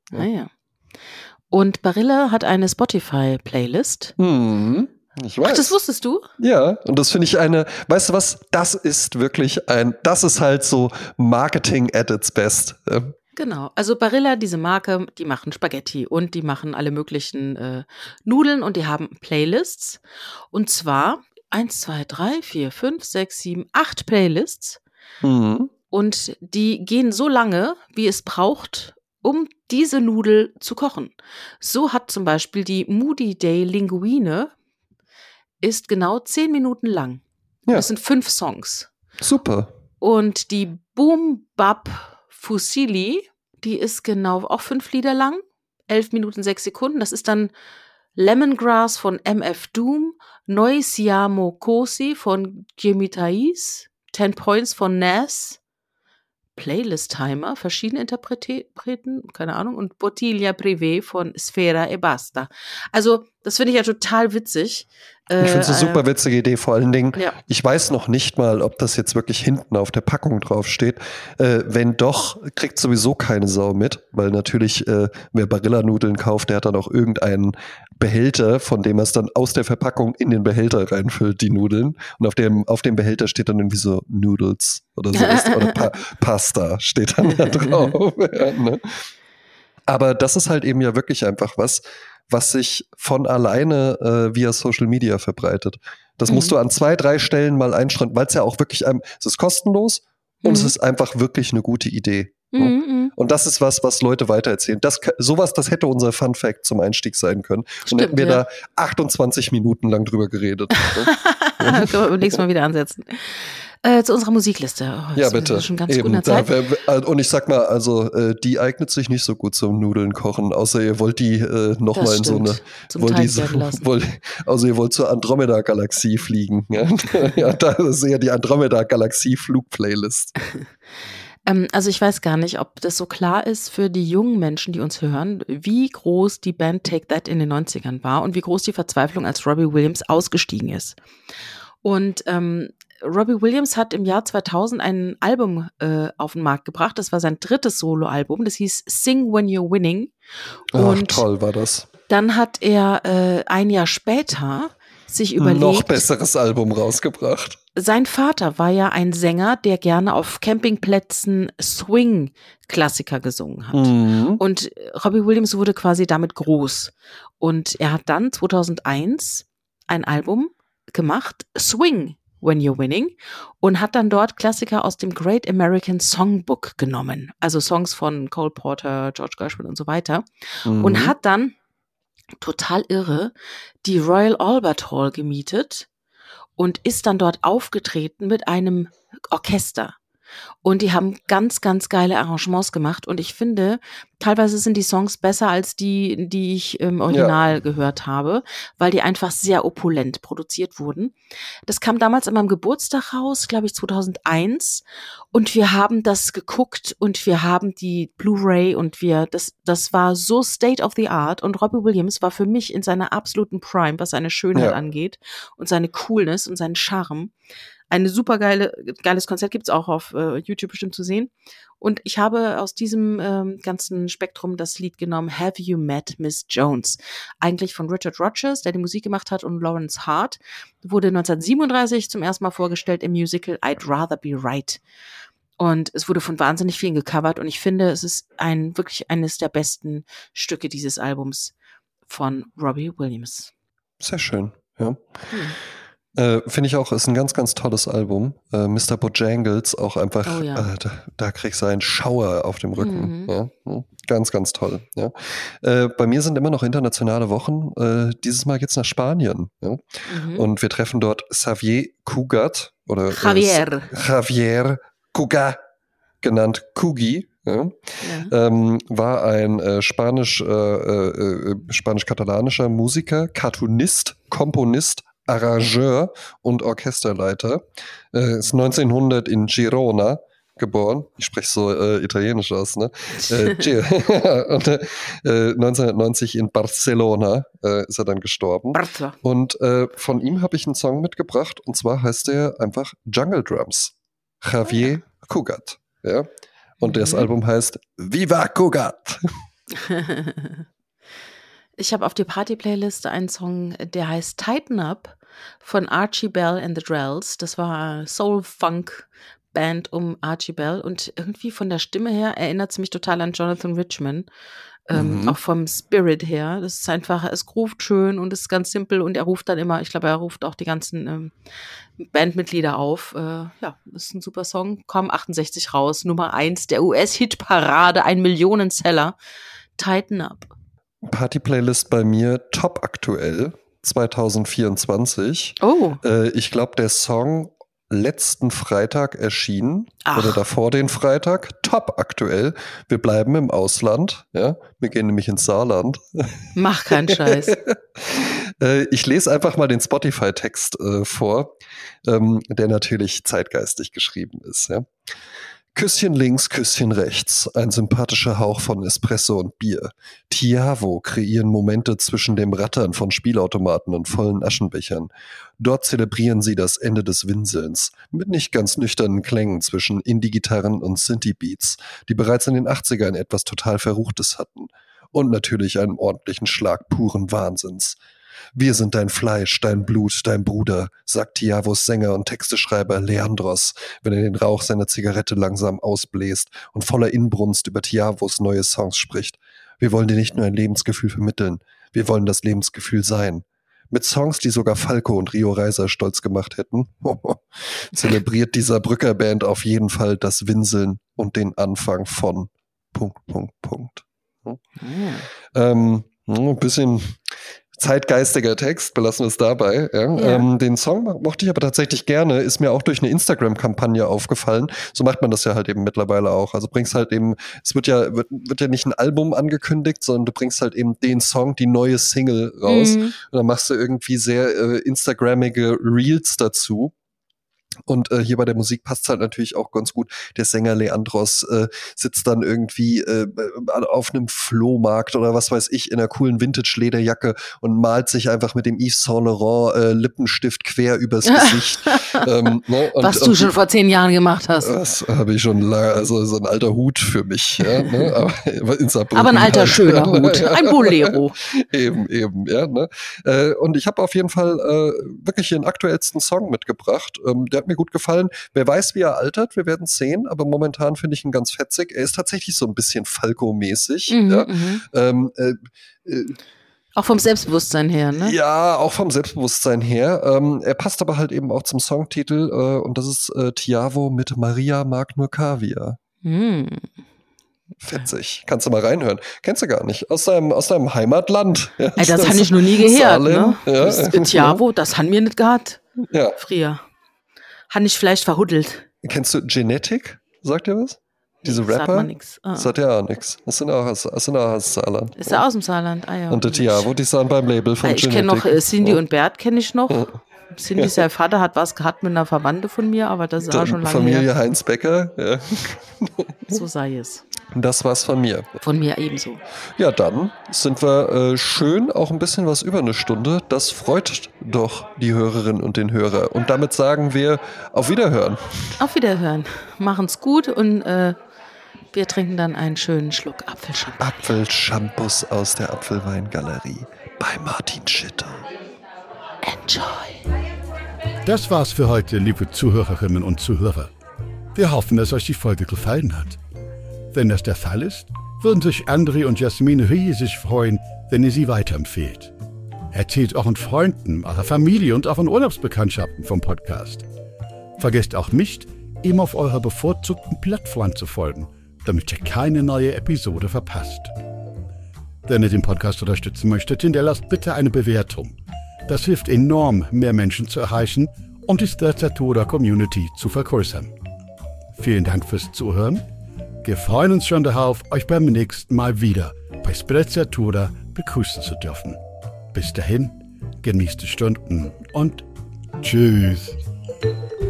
Ja. Ah, ja. Und Barilla hat eine Spotify-Playlist. Hm, ich weiß. Ach, das wusstest du? Ja, und das finde ich eine, weißt du was, das ist wirklich ein, das ist halt so Marketing at its best. Genau, also Barilla, diese Marke, die machen Spaghetti und die machen alle möglichen äh, Nudeln und die haben Playlists. Und zwar eins, zwei, drei, vier, fünf, sechs, sieben, acht Playlists. Mhm. Und die gehen so lange, wie es braucht, um diese Nudel zu kochen. So hat zum Beispiel die Moody Day Linguine ist genau zehn Minuten lang. Ja. Das sind fünf Songs. Super. Und die Boom Bap Fusilli, die ist genau auch fünf Lieder lang, elf Minuten, sechs Sekunden. Das ist dann Lemongrass von M F Doom, Noi Siamo Cosi von Jimmy Thais, Ten Points von Nas, Playlist Timer, verschiedene Interpreten, keine Ahnung, und Bottiglia Privé von Sfera e Basta. Also, das finde ich ja total witzig. Ich finde es eine Äh, super witzige Idee, vor allen Dingen, ja. ich weiß noch nicht mal, ob das jetzt wirklich hinten auf der Packung drauf steht. Äh, wenn doch, kriegt sowieso keine Sau mit, weil natürlich, äh, wer Barilla-Nudeln kauft, der hat dann auch irgendeinen Behälter, von dem er es dann aus der Verpackung in den Behälter reinfüllt, die Nudeln. Und auf dem, auf dem Behälter steht dann irgendwie so Noodles oder so, oder pa Pasta steht dann da drauf. Ja, ne? Aber das ist halt eben ja wirklich einfach was, was sich von alleine äh, via Social Media verbreitet. Das Mhm. musst du an zwei, drei Stellen mal einschränken, weil es ja auch wirklich, einem, es ist kostenlos und Mhm. es ist einfach wirklich eine gute Idee. Mhm, Ne? mhm. Und das ist was, was Leute weitererzählen. Das, sowas, das hätte unser Fun Fact zum Einstieg sein können. Stimmt, und hätten wir ja. da achtundzwanzig Minuten lang drüber geredet. Ne? Können wir beim nächsten Mal wieder ansetzen. Äh, zu unserer Musikliste. Oh, Ja, jetzt sind wir bitte. schon ganz gut in Eben, der da Zeit. wär, und ich sag mal, also äh, die eignet sich nicht so gut zum Nudeln kochen, außer ihr wollt die äh, nochmal Das in so eine, stimmt. Zum wollt die Teig so, werden lassen. wollt, also ihr wollt zur Andromeda-Galaxie fliegen. Ja, ja, da ist eher die Andromeda-Galaxie-Flug-Playlist. Ähm, also ich weiß gar nicht, ob das so klar ist für die jungen Menschen, die uns hören, wie groß die Band Take That in den neunzigern war und wie groß die Verzweiflung, als Robbie Williams ausgestiegen ist. Und ähm, Robbie Williams hat im Jahr zweitausend ein Album äh, auf den Markt gebracht. Das war sein drittes Soloalbum. Das hieß Sing When You're Winning. Ach, Und toll war das. dann hat er äh, ein Jahr später sich überlegt, Noch besseres Album rausgebracht. sein Vater war ja ein Sänger, der gerne auf Campingplätzen Swing-Klassiker gesungen hat. Mhm. Und Robbie Williams wurde quasi damit groß. Und er hat dann zweitausendeins ein Album gemacht, Swing When You're Winning, und hat dann dort Klassiker aus dem Great American Songbook genommen. Also Songs von Cole Porter, George Gershwin und so weiter. Mhm. Und hat dann, total irre, die Royal Albert Hall gemietet und ist dann dort aufgetreten mit einem Orchester. Und die haben ganz, ganz geile Arrangements gemacht. Und ich finde, teilweise sind die Songs besser als die, die ich im Original ja. gehört habe, weil die einfach sehr opulent produziert wurden. Das kam damals an meinem Geburtstag raus, glaube ich zweitausendeins. Und wir haben das geguckt und wir haben die Blu-ray und wir, das, das war so state of the art. Und Robbie Williams war für mich in seiner absoluten Prime, was seine Schönheit ja. angeht und seine Coolness und seinen Charme. Eine super geile, geiles Konzert gibt's auch auf äh, YouTube bestimmt zu sehen. Und ich habe aus diesem ähm, ganzen Spektrum das Lied genommen, Have You Met Miss Jones? Eigentlich von Richard Rodgers, der die Musik gemacht hat, und Lawrence Hart. Wurde neunzehnhundertsiebenunddreißig zum ersten Mal vorgestellt im Musical I'd Rather Be Right. Und es wurde von wahnsinnig vielen gecovert. Und ich finde, es ist ein wirklich eines der besten Stücke dieses Albums von Robbie Williams. Sehr schön, ja. Hm. Äh, Finde ich auch, ist ein ganz, ganz tolles Album. Äh, Mister Bojangles, auch einfach, oh, ja. äh, da, da kriegst du einen Schauer auf dem Rücken. Mhm. Ja? Ganz, ganz toll. Ja? Äh, bei mir sind immer noch internationale Wochen. Äh, dieses Mal geht's nach Spanien. Ja? Mhm. Und wir treffen dort Xavier Cugat oder Javier. Äh, Javier Cugat, genannt Cugi. Ja? Ja. Ähm, war ein äh, spanisch, äh, äh, spanisch-katalanischer Musiker, Cartoonist, Komponist, Arrangeur und Orchesterleiter. Äh, ist neunzehnhundert in Girona geboren. Ich spreche so äh, italienisch aus, ne? Äh, und äh, neunzehnhundertneunzig in Barcelona äh, ist er dann gestorben. Barca. Und äh, von ihm habe ich einen Song mitgebracht, und zwar heißt der einfach Jungle Drums. Javier oh ja. Cugat. Ja? Und mhm. das Album heißt Viva Cugat. Ich habe auf die Party-Playlist einen Song, der heißt Tighten Up von Archie Bell and the Drells. Das war Soul-Funk-Band um Archie Bell und irgendwie von der Stimme her erinnert es mich total an Jonathan Richman. Ähm, Mhm. Auch vom Spirit her. Das ist einfach, es ruft schön und es ist ganz simpel und er ruft dann immer, ich glaube, er ruft auch die ganzen ähm, Bandmitglieder auf. Äh, ja, das ist ein super Song. Komm, achtundsechzig raus, Nummer eins der U S-Hitparade, ein Millionenseller. Tighten Up. Party-Playlist bei mir top aktuell, zwanzig vierundzwanzig. Oh. Äh, ich glaube, der Song letzten Freitag erschienen Ach. oder davor den Freitag, top aktuell. Wir bleiben im Ausland, ja. Wir gehen nämlich ins Saarland. Mach keinen Scheiß. äh, ich lese einfach mal den Spotify-Text äh, vor, ähm, der natürlich zeitgeistig geschrieben ist, ja. Küsschen links, Küsschen rechts, ein sympathischer Hauch von Espresso und Bier. Tiavo kreieren Momente zwischen dem Rattern von Spielautomaten und vollen Aschenbechern. Dort zelebrieren sie das Ende des Winselns, mit nicht ganz nüchternen Klängen zwischen Indie-Gitarren und Synthie-Beats, die bereits in den achtzigern etwas total Verruchtes hatten. Und natürlich einen ordentlichen Schlag puren Wahnsinns. Wir sind dein Fleisch, dein Blut, dein Bruder, sagt Tiavos Sänger und Texteschreiber Leandros, wenn er den Rauch seiner Zigarette langsam ausbläst und voller Inbrunst über Tiavos neue Songs spricht. Wir wollen dir nicht nur ein Lebensgefühl vermitteln, wir wollen das Lebensgefühl sein. Mit Songs, die sogar Falco und Rio Reiser stolz gemacht hätten, zelebriert dieser Brücker-Band auf jeden Fall das Winseln und den Anfang von Punkt, Punkt, Punkt. Hm? Ja. Ähm, ein bisschen zeitgeistiger Text, belassen wir es dabei. Ja. Ja. Ähm, den Song mochte ich aber tatsächlich gerne, ist mir auch durch eine Instagram-Kampagne aufgefallen. So macht man das ja halt eben mittlerweile auch. Also bringst halt eben, es wird ja, wird, wird ja nicht ein Album angekündigt, sondern du bringst halt eben den Song, die neue Single raus. Mhm. Und dann machst du irgendwie sehr äh, Instagrammige Reels dazu. Und äh, hier bei der Musik passt es halt natürlich auch ganz gut. Der Sänger Leandros äh, sitzt dann irgendwie äh, auf einem Flohmarkt oder was weiß ich in einer coolen Vintage-Lederjacke und malt sich einfach mit dem Yves Saint Laurent äh, Lippenstift quer übers Gesicht. ähm, ne? und, was du und, schon vor zehn Jahren gemacht hast. Das habe ich schon lange, also so ein alter Hut für mich. Ja, ne? Aber, in Aber ein alter, halt, schöner Hut, ein Bolero. eben, eben, ja. Ne? Äh, und ich habe auf jeden Fall äh, wirklich den aktuellsten Song mitgebracht. Ähm, der hat mir gut gefallen. Wer weiß, wie er altert, wir werden es sehen, aber momentan finde ich ihn ganz fetzig. Er ist tatsächlich so ein bisschen Falco-mäßig. Mhm, ja. ähm, äh, äh, auch vom Selbstbewusstsein her, ne? Ja, auch vom Selbstbewusstsein her. Ähm, er passt aber halt eben auch zum Songtitel äh, und das ist äh, Tiavo mit Maria mag nur Kaviar. Mhm. Fetzig. Kannst du mal reinhören. Kennst du gar nicht. Aus deinem, aus deinem Heimatland. Ja, Ey, das, das habe ich noch nie gehört, ne? Ja. Das, Tiavo, das haben wir nicht gehabt. Ja. Früher. Hat ich vielleicht verhuddelt. Kennst du Genetic? Sagt dir was? Diese Rapper? Sagt man nix. Ah. Sagt ja auch nichts. Das sind auch aus, das sind auch aus Saarland. Ist er aus dem Saarland? Ah ja. Und der Tiavo, die sind beim Label von ich Genetic. Ich kenne noch äh, Cindy ja. und Bert kenne ich noch. Ja. Cindy, sein Vater hat was gehabt mit einer Verwandte von mir, aber das ist auch schon lange Familie her. Heinz Becker. Ja. So sei es. Das war's von mir. Von mir ebenso. Ja, dann sind wir äh, schön auch ein bisschen was über eine Stunde. Das freut doch die Hörerinnen und den Hörer. Und damit sagen wir auf Wiederhören. Auf Wiederhören. Machen's gut und äh, wir trinken dann einen schönen Schluck Apfelschampus. Apfelschampus aus der Apfelweingalerie bei Martin Schitter. Enjoy. Das war's für heute, liebe Zuhörerinnen und Zuhörer. Wir hoffen, dass euch die Folge gefallen hat. Wenn das der Fall ist, würden sich André und Jasmin riesig freuen, wenn ihr sie weiterempfehlt. Erzählt euren Freunden, eurer Familie und euren Urlaubsbekanntschaften vom Podcast. Vergesst auch nicht, ihm auf eurer bevorzugten Plattform zu folgen, damit ihr keine neue Episode verpasst. Wenn ihr den Podcast unterstützen möchtet, hinterlasst bitte eine Bewertung. Das hilft enorm, mehr Menschen zu erreichen und die Sprezzatura Community zu vergrößern. Vielen Dank fürs Zuhören. Wir freuen uns schon darauf, euch beim nächsten Mal wieder bei Sprezzatura begrüßen zu dürfen. Bis dahin, genießt die Stunden und tschüss.